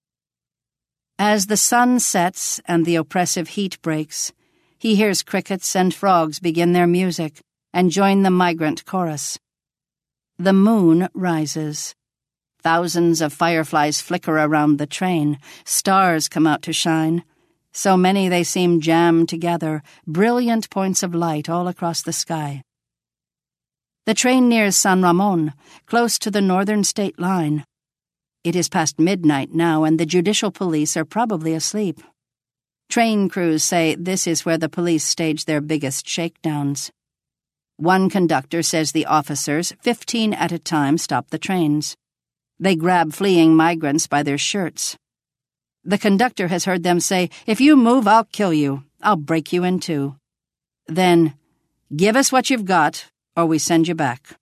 As the sun sets and the oppressive heat breaks, he hears crickets and frogs begin their music and join the migrant chorus. The moon rises. Thousands of fireflies flicker around the train. Stars come out to shine. So many they seem jammed together, brilliant points of light all across the sky. The train nears San Ramon, close to the northern state line. It is past midnight now, and the judicial police are probably asleep. Train crews say this is where the police stage their biggest shakedowns. One conductor says the officers, 15 at a time, stop the trains. They grab fleeing migrants by their shirts. The conductor has heard them say, "If you move, I'll kill you. I'll break you in two." Then, "Give us what you've got, or we send you back."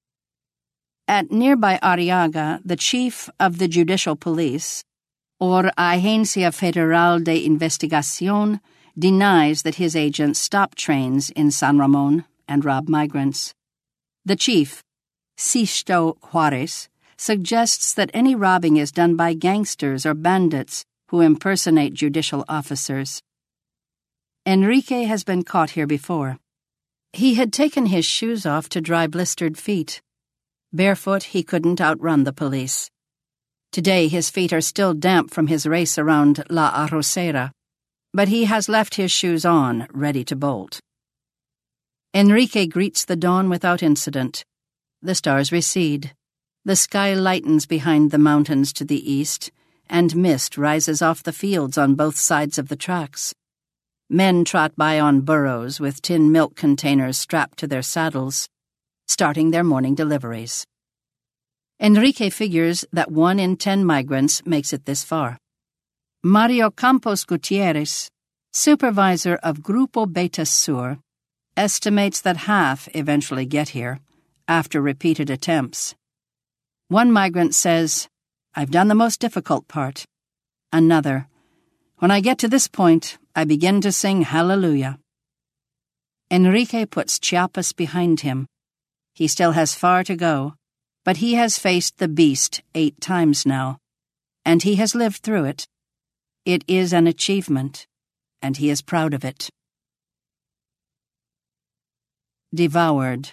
At nearby Arriaga, the chief of the judicial police, or Agencia Federal de Investigación, denies that his agents stop trains in San Ramon and rob migrants. The chief, Sixto Juarez, suggests that any robbing is done by gangsters or bandits who impersonate judicial officers. Enrique has been caught here before. He had taken his shoes off to dry blistered feet. Barefoot, he couldn't outrun the police. Today his feet are still damp from his race around La Arrocera, but he has left his shoes on, ready to bolt. Enrique greets the dawn without incident. The stars recede. The sky lightens behind the mountains to the east, and mist rises off the fields on both sides of the tracks. Men trot by on burros with tin milk containers strapped to their saddles, starting their morning deliveries. Enrique figures that 1 in 10 migrants makes it this far. Mario Campos Gutierrez, supervisor of Grupo Beta Sur, estimates that half eventually get here, after repeated attempts. One migrant says, "I've done the most difficult part." Another, "When I get to this point, I begin to sing hallelujah." Enrique puts Chiapas behind him. He still has far to go, but he has faced the beast 8 times now, and he has lived through it. It is an achievement, and he is proud of it. Devoured.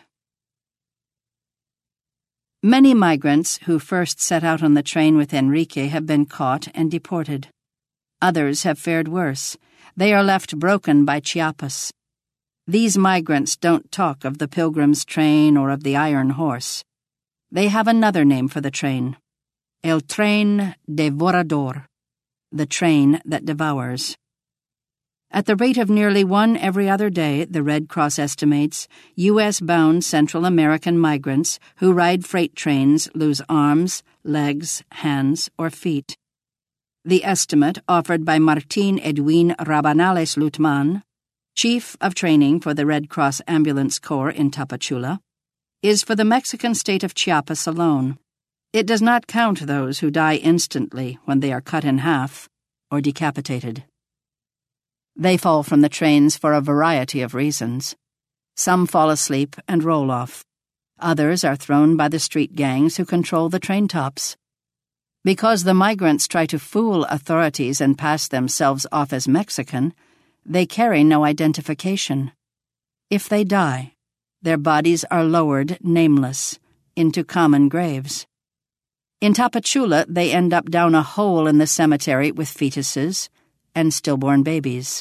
Many migrants who first set out on the train with Enrique have been caught and deported. Others have fared worse. They are left broken by Chiapas. These migrants don't talk of the Pilgrim's train or of the Iron Horse. They have another name for the train: El Tren Devorador, the train that devours. At the rate of nearly 1 every other day, the Red Cross estimates, U.S.-bound Central American migrants who ride freight trains lose arms, legs, hands, or feet. The estimate, offered by Martín Edwin Rabanales Lutman, Chief of Training for the Red Cross Ambulance Corps in Tapachula, is for the Mexican state of Chiapas alone. It does not count those who die instantly when they are cut in half or decapitated. They fall from the trains for a variety of reasons. Some fall asleep and roll off. Others are thrown by the street gangs who control the train tops. Because the migrants try to fool authorities and pass themselves off as Mexican, they carry no identification. If they die, their bodies are lowered nameless into common graves. In Tapachula, they end up down a hole in the cemetery with fetuses and stillborn babies.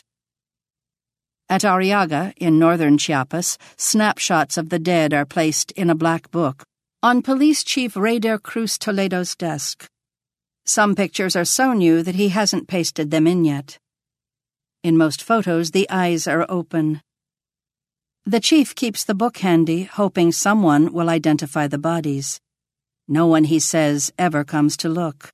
At Arriaga, in northern Chiapas, snapshots of the dead are placed in a black book on Police Chief Raider Cruz Toledo's desk. Some pictures are so new that he hasn't pasted them in yet. In most photos, the eyes are open. The chief keeps the book handy, hoping someone will identify the bodies. No one, he says, ever comes to look.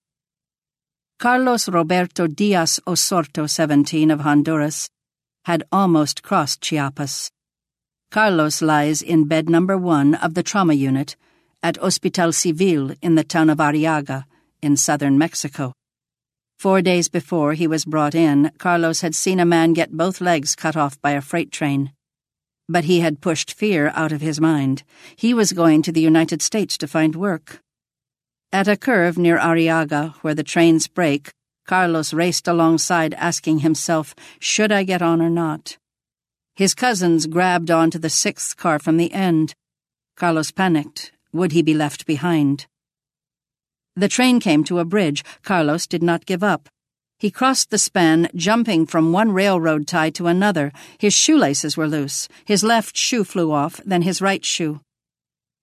Carlos Roberto Diaz Osorto, 17, of Honduras, had almost crossed Chiapas. Carlos lies in bed number 1 of the trauma unit at Hospital Civil in the town of Arriaga in southern Mexico. 4 days before he was brought in, Carlos had seen a man get both legs cut off by a freight train. But he had pushed fear out of his mind. He was going to the United States to find work. At a curve near Arriaga, where the trains break, Carlos raced alongside, asking himself, should I get on or not? His cousins grabbed onto the 6th car from the end. Carlos panicked. Would he be left behind? The train came to a bridge. Carlos did not give up. He crossed the span, jumping from one railroad tie to another. His shoelaces were loose. His left shoe flew off, then his right shoe.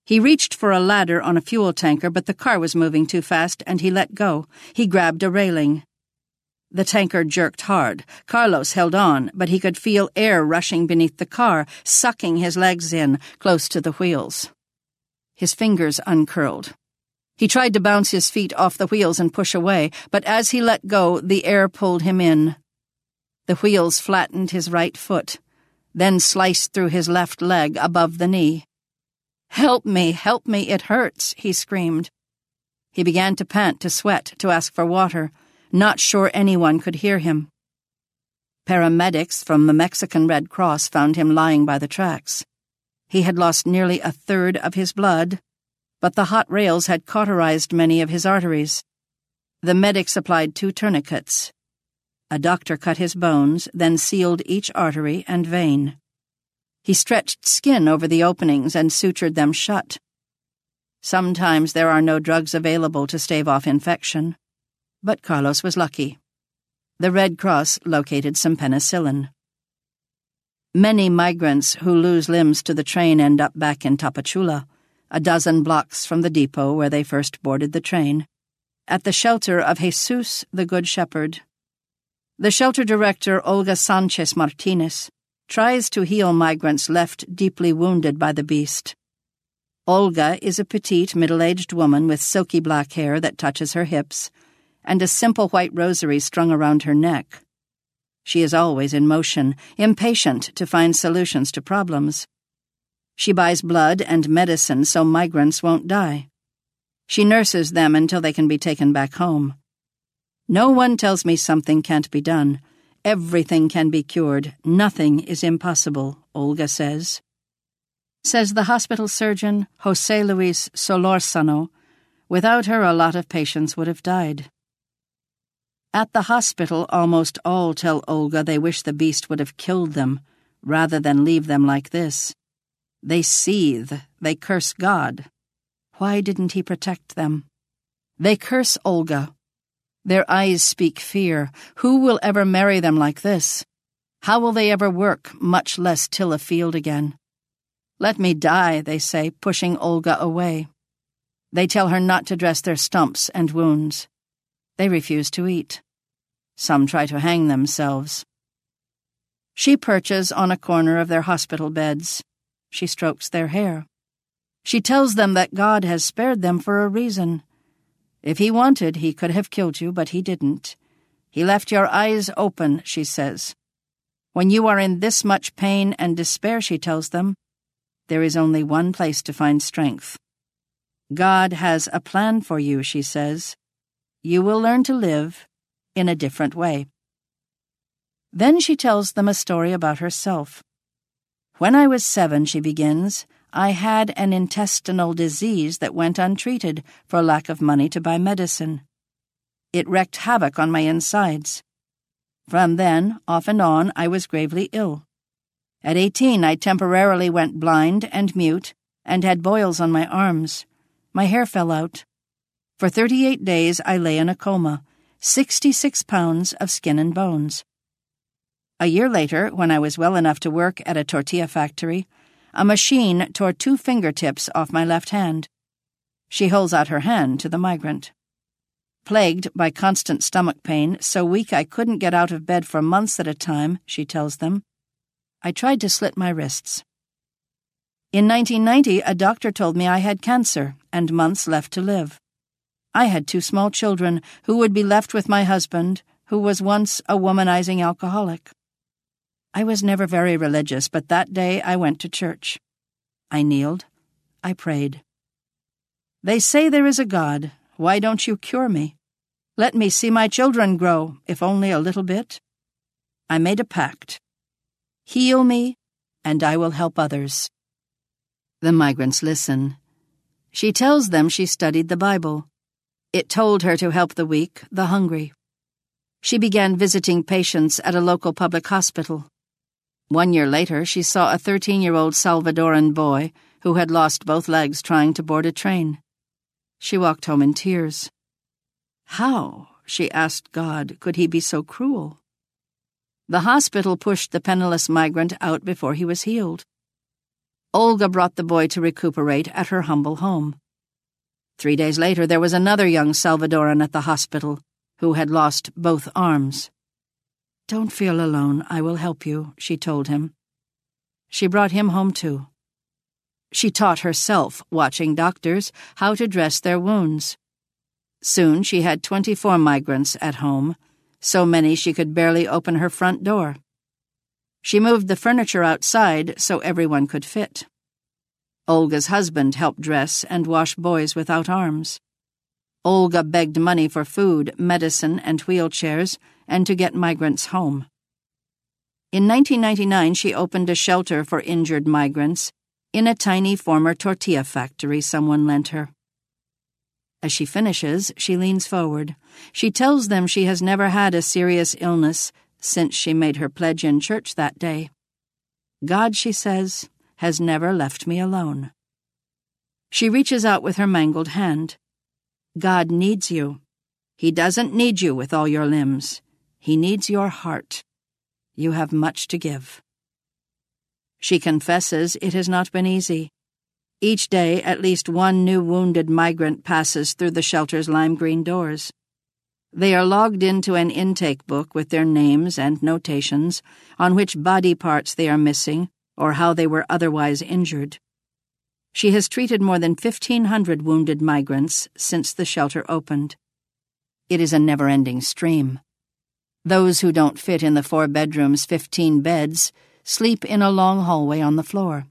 He reached for a ladder on a fuel tanker, but the car was moving too fast, and he let go. He grabbed a railing. The tanker jerked hard. Carlos held on, but he could feel air rushing beneath the car, sucking his legs in, close to the wheels. His fingers uncurled. He tried to bounce his feet off the wheels and push away, but as he let go, the air pulled him in. The wheels flattened his right foot, then sliced through his left leg above the knee. Help me, it hurts," he screamed. He began to pant, to sweat, to ask for water, not sure anyone could hear him. Paramedics from the Mexican Red Cross found him lying by the tracks. He had lost nearly a third of his blood, but the hot rails had cauterized many of his arteries. The medics applied 2 tourniquets. A doctor cut his bones, then sealed each artery and vein. He stretched skin over the openings and sutured them shut. Sometimes there are no drugs available to stave off infection, but Carlos was lucky. The Red Cross located some penicillin. Many migrants who lose limbs to the train end up back in Tapachula, a dozen blocks from the depot where they first boarded the train, at the shelter of Jesus the Good Shepherd. The shelter director, Olga Sanchez Martinez, tries to heal migrants left deeply wounded by the beast. Olga is a petite, middle-aged woman with silky black hair that touches her hips, and a simple white rosary strung around her neck. She is always in motion, impatient to find solutions to problems. She buys blood and medicine so migrants won't die. She nurses them until they can be taken back home. No one tells me something can't be done. Everything can be cured. Nothing is impossible, Olga says. Says the hospital surgeon, José Luis Solórzano. Without her, a lot of patients would have died. At the hospital, almost all tell Olga they wish the beast would have killed them, rather than leave them like this. They seethe. They curse God. Why didn't he protect them? They curse Olga. Their eyes speak fear. Who will ever marry them like this? How will they ever work, much less till a field again? Let me die, they say, pushing Olga away. They tell her not to dress their stumps and wounds. They refuse to eat. Some try to hang themselves. She perches on a corner of their hospital beds. She strokes their hair. She tells them that God has spared them for a reason. If he wanted, he could have killed you, but he didn't. He left your eyes open, she says. When you are in this much pain and despair, she tells them, there is only one place to find strength. God has a plan for you, she says. You will learn to live in a different way. Then she tells them a story about herself. When I was 7, she begins, I had an intestinal disease that went untreated for lack of money to buy medicine. It wreaked havoc on my insides. From then, off and on, I was gravely ill. At 18, I temporarily went blind and mute and had boils on my arms. My hair fell out. For 38 days, I lay in a coma, 66 pounds of skin and bones. A year later, when I was well enough to work at a tortilla factory, a machine tore 2 fingertips off my left hand. She holds out her hand to the migrant. Plagued by constant stomach pain, so weak I couldn't get out of bed for months at a time, she tells them, I tried to slit my wrists. In 1990, a doctor told me I had cancer and months left to live. I had 2 small children who would be left with my husband, who was once a womanizing alcoholic. I was never very religious, but that day I went to church. I kneeled. I prayed. They say there is a God. Why don't you cure me? Let me see my children grow, if only a little bit. I made a pact. Heal me, and I will help others. The migrants listen. She tells them she studied the Bible. It told her to help the weak, the hungry. She began visiting patients at a local public hospital. 1 year later, she saw a 13-year-old Salvadoran boy who had lost both legs trying to board a train. She walked home in tears. How, she asked God, could he be so cruel? The hospital pushed the penniless migrant out before he was healed. Olga brought the boy to recuperate at her humble home. 3 days later, there was another young Salvadoran at the hospital who had lost both arms. "Don't feel alone, I will help you," she told him. She brought him home too. She taught herself, watching doctors, how to dress their wounds. Soon she had 24 migrants at home, so many she could barely open her front door. She moved the furniture outside so everyone could fit. Olga's husband helped dress and wash boys without arms. Olga begged money for food, medicine, and wheelchairs, and to get migrants home. In 1999, she opened a shelter for injured migrants in a tiny former tortilla factory someone lent her. As she finishes, she leans forward. She tells them she has never had a serious illness since she made her pledge in church that day. God, she says, has never left me alone. She reaches out with her mangled hand. God needs you. He doesn't need you with all your limbs. He needs your heart. You have much to give. She confesses it has not been easy. Each day, at least one new wounded migrant passes through the shelter's lime green doors. They are logged into an intake book with their names and notations on which body parts they are missing or how they were otherwise injured. She has treated more than 1,500 wounded migrants since the shelter opened. It is a never-ending stream. Those who don't fit in the 4 bedrooms, 15 beds, sleep in a long hallway on the floor.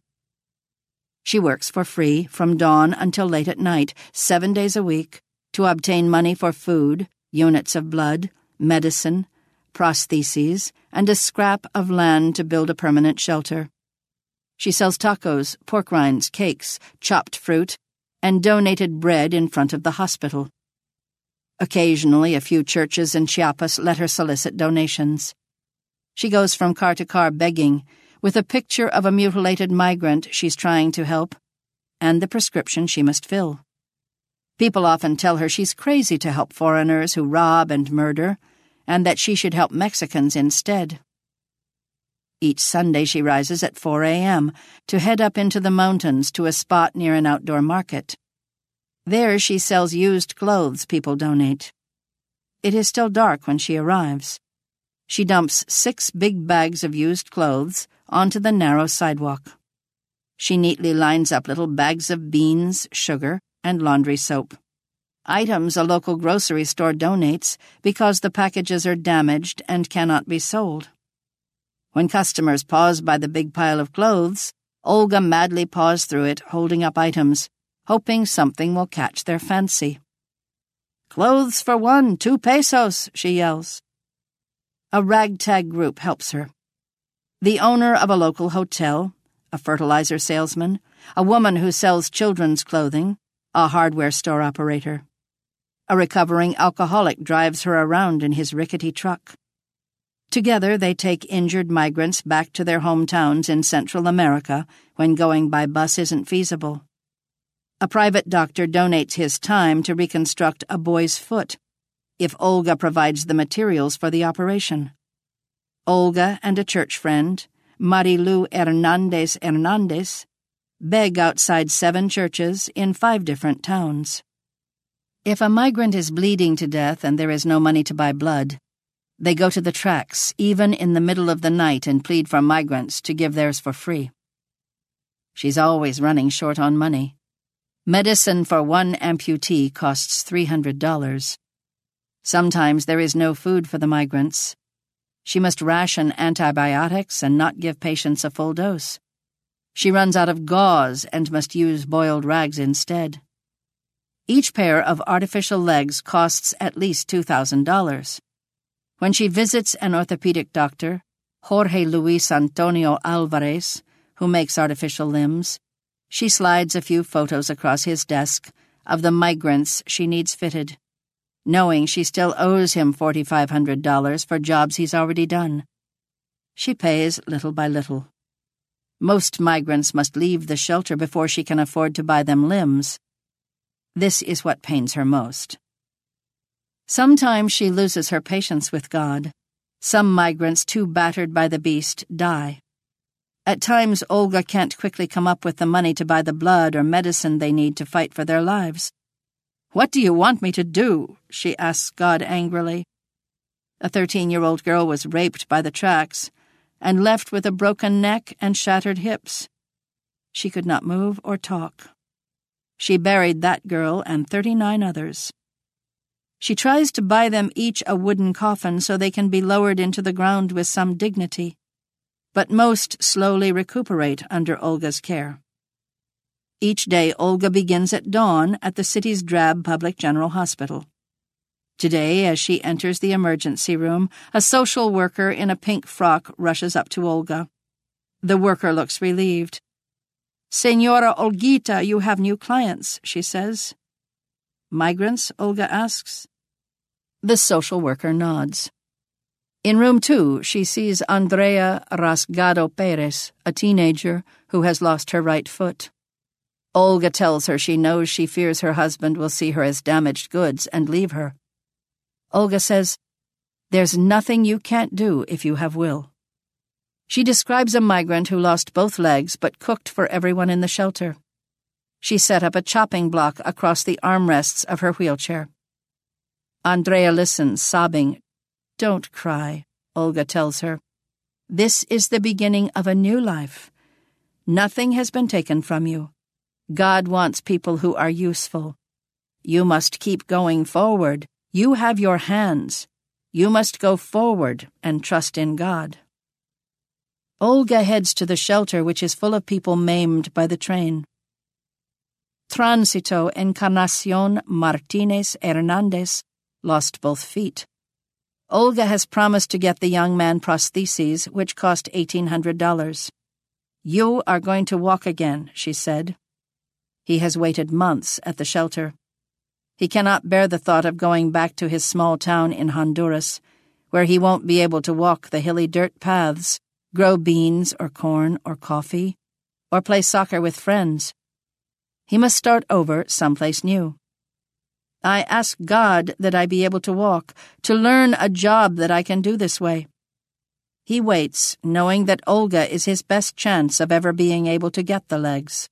She works for free from dawn until late at night, 7 days a week, to obtain money for food, units of blood, medicine, prostheses, and a scrap of land to build a permanent shelter. She sells tacos, pork rinds, cakes, chopped fruit, and donated bread in front of the hospital. Occasionally, a few churches in Chiapas let her solicit donations. She goes from car to car begging, with a picture of a mutilated migrant she's trying to help, and the prescription she must fill. People often tell her she's crazy to help foreigners who rob and murder, and that she should help Mexicans instead. Each Sunday she rises at 4 a.m. to head up into the mountains to a spot near an outdoor market. There she sells used clothes people donate. It is still dark when she arrives. She dumps 6 big bags of used clothes onto the narrow sidewalk. She neatly lines up little bags of beans, sugar, and laundry soap. Items a local grocery store donates because the packages are damaged and cannot be sold. When customers pause by the big pile of clothes, Olga madly paws through it, holding up items, hoping something will catch their fancy. "Clothes for 1, 2 pesos, she yells. A ragtag group helps her. The owner of a local hotel, a fertilizer salesman, a woman who sells children's clothing, a hardware store operator. A recovering alcoholic drives her around in his rickety truck. Together they take injured migrants back to their hometowns in Central America when going by bus isn't feasible. A private doctor donates his time to reconstruct a boy's foot, if Olga provides the materials for the operation. Olga and a church friend, Marilu Hernandez, beg outside 7 churches in 5 different towns. If a migrant is bleeding to death and there is no money to buy blood, they go to the tracks, even in the middle of the night, and plead for migrants to give theirs for free. She's always running short on money. Medicine for 1 amputee costs $300. Sometimes there is no food for the migrants. She must ration antibiotics and not give patients a full dose. She runs out of gauze and must use boiled rags instead. Each pair of artificial legs costs at least $2,000. When she visits an orthopedic doctor, Jorge Luis Antonio Alvarez, who makes artificial limbs, she slides a few photos across his desk of the migrants she needs fitted, knowing she still owes him $4,500 for jobs he's already done. She pays little by little. Most migrants must leave the shelter before she can afford to buy them limbs. This is what pains her most. Sometimes she loses her patience with God. Some migrants, too battered by the beast, die. At times, Olga can't quickly come up with the money to buy the blood or medicine they need to fight for their lives. "What do you want me to do?" she asks God angrily. A 13-year-old girl was raped by the tracks and left with a broken neck and shattered hips. She could not move or talk. She buried that girl and 39 others. She tries to buy them each a wooden coffin so they can be lowered into the ground with some dignity, but most slowly recuperate under Olga's care. Each day, Olga begins at dawn at the city's drab public general hospital. Today, as she enters the emergency room, a social worker in a pink frock rushes up to Olga. The worker looks relieved. "Senora Olgita, you have new clients," she says. "Migrants?" Olga asks. The social worker nods. In room 2, she sees Andrea Rasgado Perez, a teenager who has lost her right foot. Olga tells her she fears her husband will see her as damaged goods and leave her. Olga says, "There's nothing you can't do if you have will." She describes a migrant who lost both legs but cooked for everyone in the shelter. She set up a chopping block across the armrests of her wheelchair. Andrea listens, sobbing. "Don't cry," Olga tells her. "This is the beginning of a new life. Nothing has been taken from you. God wants people who are useful. You must keep going forward. You have your hands. You must go forward and trust in God." Olga heads to the shelter, which is full of people maimed by the train. Tránsito Encarnación Martínez Hernández lost both feet. Olga has promised to get the young man prostheses, which cost $1,800. "You are going to walk again," she said. He has waited months at the shelter. He cannot bear the thought of going back to his small town in Honduras, where he won't be able to walk the hilly dirt paths, grow beans or corn or coffee, or play soccer with friends. He must start over someplace new. "I ask God that I be able to walk, to learn a job that I can do this way." He waits, knowing that Olga is his best chance of ever being able to get the legs.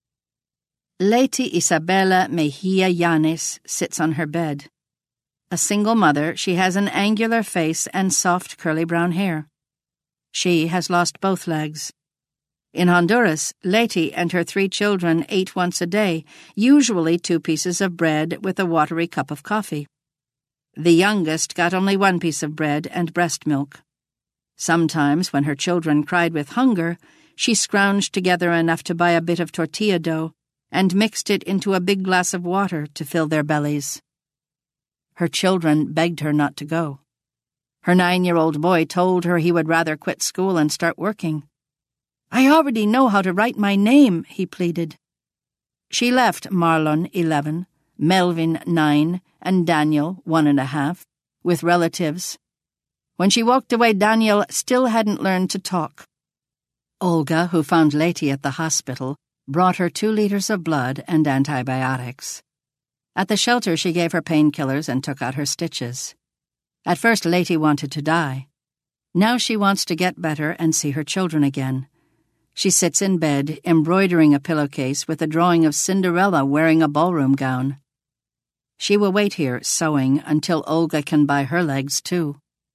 Leti Isabella Mejia Yanes sits on her bed. A single mother, she has an angular face and soft curly brown hair. She has lost both legs. In Honduras, Leti and her 3 children ate once a day, usually 2 pieces of bread with a watery cup of coffee. The youngest got only 1 piece of bread and breast milk. Sometimes, when her children cried with hunger, she scrounged together enough to buy a bit of tortilla dough and mixed it into a big glass of water to fill their bellies. Her children begged her not to go. Her 9-year-old boy told her he would rather quit school and start working. "I already know how to write my name," he pleaded. She left Marlon, 11, Melvin, 9, and Daniel, 1.5, with relatives. When she walked away, Daniel still hadn't learned to talk. Olga, who found Leti at the hospital, brought her 2 liters of blood and antibiotics. At the shelter, she gave her painkillers and took out her stitches. At first, Leti wanted to die. Now she wants to get better and see her children again. She sits in bed, embroidering a pillowcase with a drawing of Cinderella wearing a ballroom gown. She will wait here, sewing, until Olga can buy her legs, too.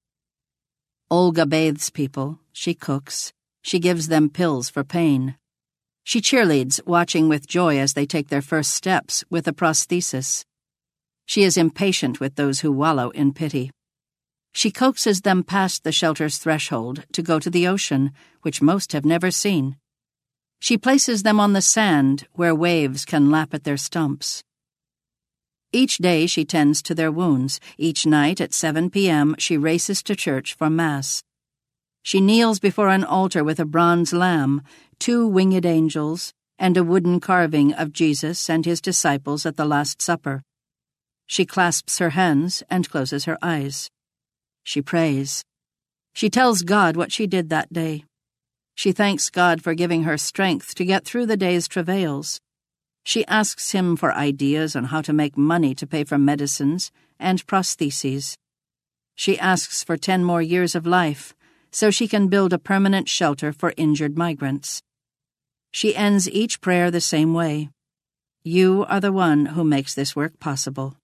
Olga bathes people. She cooks. She gives them pills for pain. She cheerleads, watching with joy as they take their first steps with a prosthesis. She is impatient with those who wallow in pity. She coaxes them past the shelter's threshold to go to the ocean, which most have never seen. She places them on the sand where waves can lap at their stumps. Each day she tends to their wounds. Each night at 7 p.m. she races to church for Mass. She kneels before an altar with a bronze lamb, 2 winged angels, and a wooden carving of Jesus and his disciples at the Last Supper. She clasps her hands and closes her eyes. She prays. She tells God what she did that day. She thanks God for giving her strength to get through the day's travails. She asks him for ideas on how to make money to pay for medicines and prostheses. She asks for 10 more years of life, so she can build a permanent shelter for injured migrants. She ends each prayer the same way. You are the one who makes this work possible.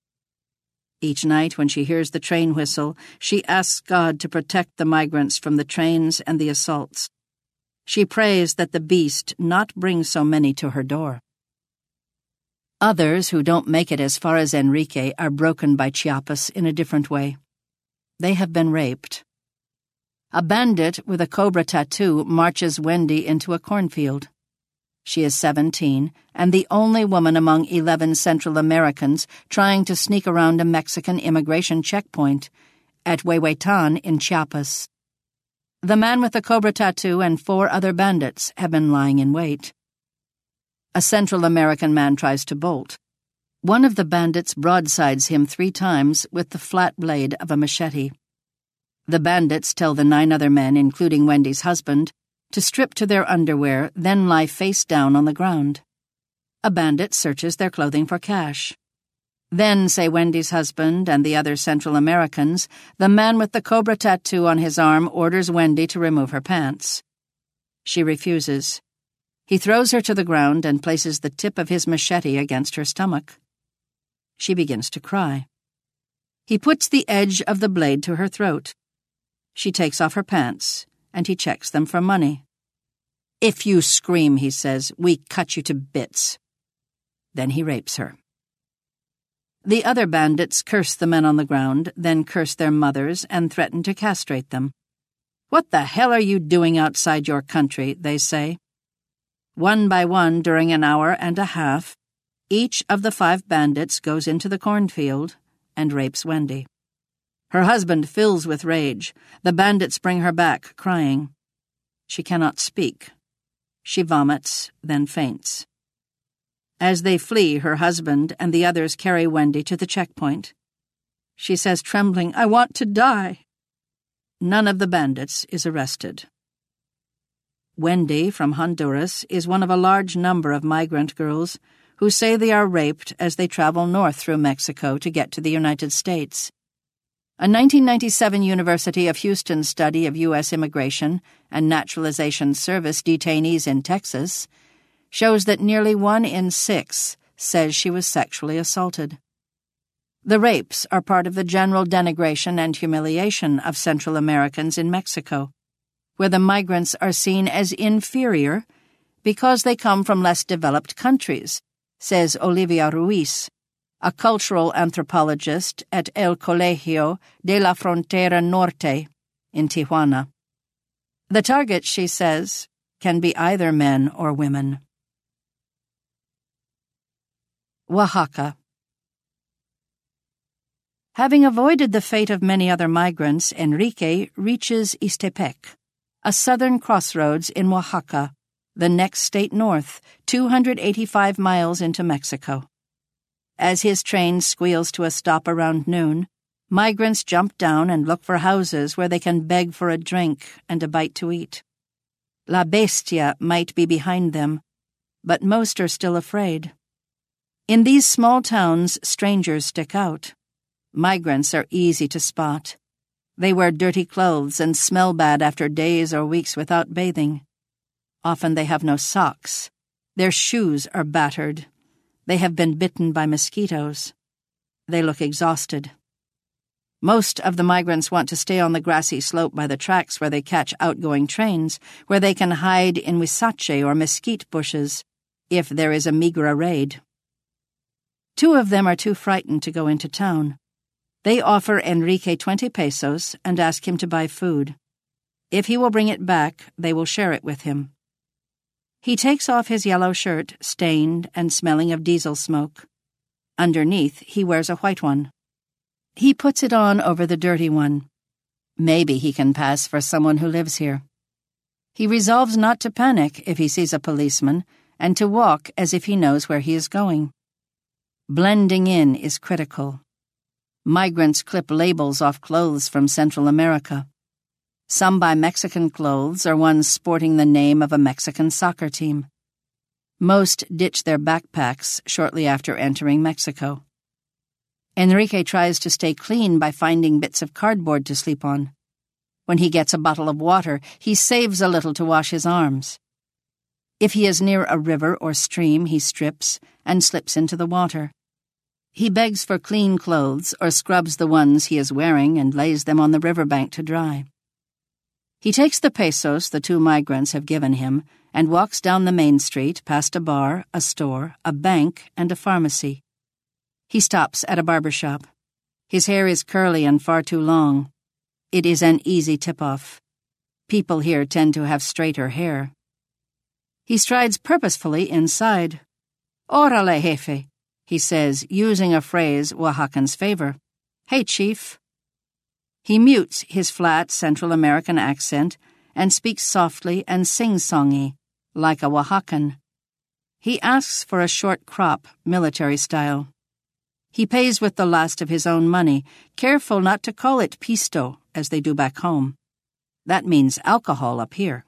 Each night when she hears the train whistle, she asks God to protect the migrants from the trains and the assaults. She prays that the beast not bring so many to her door. Others who don't make it as far as Enrique are broken by Chiapas in a different way. They have been raped. A bandit with a cobra tattoo marches Wendy into a cornfield. She is 17 and the only woman among 11 Central Americans trying to sneak around a Mexican immigration checkpoint at Huehuetan in Chiapas. The man with the cobra tattoo and 4 other bandits have been lying in wait. A Central American man tries to bolt. One of the bandits broadsides him 3 times with the flat blade of a machete. The bandits tell the 9 other men, including Wendy's husband, to strip to their underwear, then lie face down on the ground. A bandit searches their clothing for cash. Then, say Wendy's husband and the other Central Americans, the man with the cobra tattoo on his arm orders Wendy to remove her pants. She refuses. He throws her to the ground and places the tip of his machete against her stomach. She begins to cry. He puts the edge of the blade to her throat. She takes off her pants, and he checks them for money. "If you scream," he says, "we cut you to bits." Then he rapes her. The other bandits curse the men on the ground, then curse their mothers and threaten to castrate them. "What the hell are you doing outside your country?" they say. One by one, during an hour and a half, each of the 5 bandits goes into the cornfield and rapes Wendy. Her husband fills with rage. The bandits bring her back, crying. She cannot speak. She vomits, then faints. As they flee, her husband and the others carry Wendy to the checkpoint. She says, trembling, "I want to die." None of the bandits is arrested. Wendy, from Honduras, is one of a large number of migrant girls who say they are raped as they travel north through Mexico to get to the United States. A 1997 University of Houston study of U.S. Immigration and Naturalization Service detainees in Texas shows that nearly 1 in 6 says she was sexually assaulted. The rapes are part of the general denigration and humiliation of Central Americans in Mexico, where the migrants are seen as inferior because they come from less developed countries, says Olivia Ruiz, a cultural anthropologist at El Colegio de la Frontera Norte in Tijuana. The target, she says, can be either men or women. Oaxaca. Having avoided the fate of many other migrants, Enrique reaches Ixtepec, a southern crossroads in Oaxaca, the next state north, 285 miles into Mexico. As his train squeals to a stop around noon, migrants jump down and look for houses where they can beg for a drink and a bite to eat. La Bestia might be behind them, but most are still afraid. In these small towns, strangers stick out. Migrants are easy to spot. They wear dirty clothes and smell bad after days or weeks without bathing. Often they have no socks. Their shoes are battered. They have been bitten by mosquitoes. They look exhausted. Most of the migrants want to stay on the grassy slope by the tracks where they catch outgoing trains, where they can hide in huizache or mesquite bushes if there is a Migra raid. 2 of them are too frightened to go into town. They offer Enrique 20 pesos and ask him to buy food. If he will bring it back, they will share it with him. He takes off his yellow shirt, stained and smelling of diesel smoke. Underneath, he wears a white one. He puts it on over the dirty one. Maybe he can pass for someone who lives here. He resolves not to panic if he sees a policeman and to walk as if he knows where he is going. Blending in is critical. Migrants clip labels off clothes from Central America. Some buy Mexican clothes or ones sporting the name of a Mexican soccer team. Most ditch their backpacks shortly after entering Mexico. Enrique tries to stay clean by finding bits of cardboard to sleep on. When he gets a bottle of water, he saves a little to wash his arms. If he is near a river or stream, he strips and slips into the water. He begs for clean clothes or scrubs the ones he is wearing and lays them on the riverbank to dry. He takes the pesos the two migrants have given him and walks down the main street past a bar, a store, a bank, and a pharmacy. He stops at a barber shop. His hair is curly and far too long. It is an easy tip-off. People here tend to have straighter hair. He strides purposefully inside. "Órale, jefe," he says, using a phrase Oaxacans favor. "Hey, chief." He mutes his flat Central American accent and speaks softly and sing-songy, like a Oaxacan. He asks for a short crop, military style. He pays with the last of his own money, careful not to call it pisto, as they do back home. That means alcohol up here.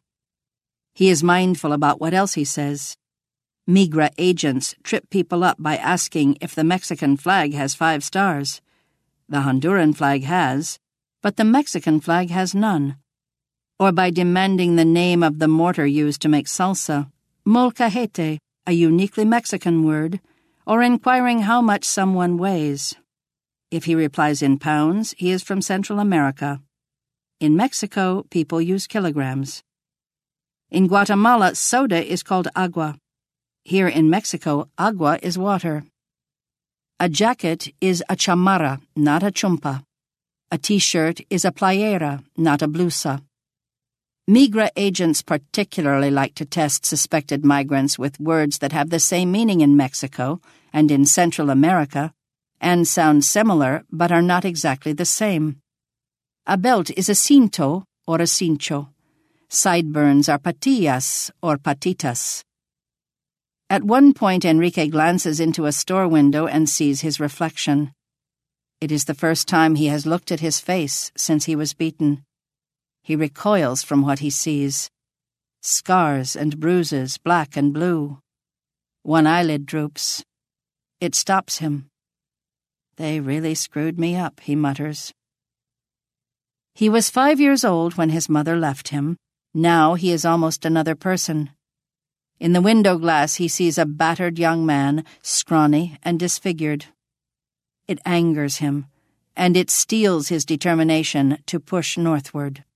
He is mindful about what else he says. Migra agents trip people up by asking if the Mexican flag has 5 stars. The Honduran flag has, but the Mexican flag has none. Or by demanding the name of the mortar used to make salsa, molcajete, a uniquely Mexican word, or inquiring how much someone weighs. If he replies in pounds, he is from Central America. In Mexico, people use kilograms. In Guatemala, soda is called agua. Here in Mexico, agua is water. A jacket is a chamarra, not a chumpa. A t-shirt is a playera, not a blusa. Migra agents particularly like to test suspected migrants with words that have the same meaning in Mexico and in Central America, and sound similar but are not exactly the same. A belt is a cinto or a cincho. Sideburns are patillas or patitas. At one point, Enrique glances into a store window and sees his reflection. It is the first time he has looked at his face since he was beaten. He recoils from what he sees. Scars and bruises, black and blue. One eyelid droops. It stops him. "They really screwed me up," he mutters. He was 5 years old when his mother left him. Now he is almost another person. In the window glass he sees a battered young man, scrawny and disfigured. It angers him, and it steels his determination to push northward.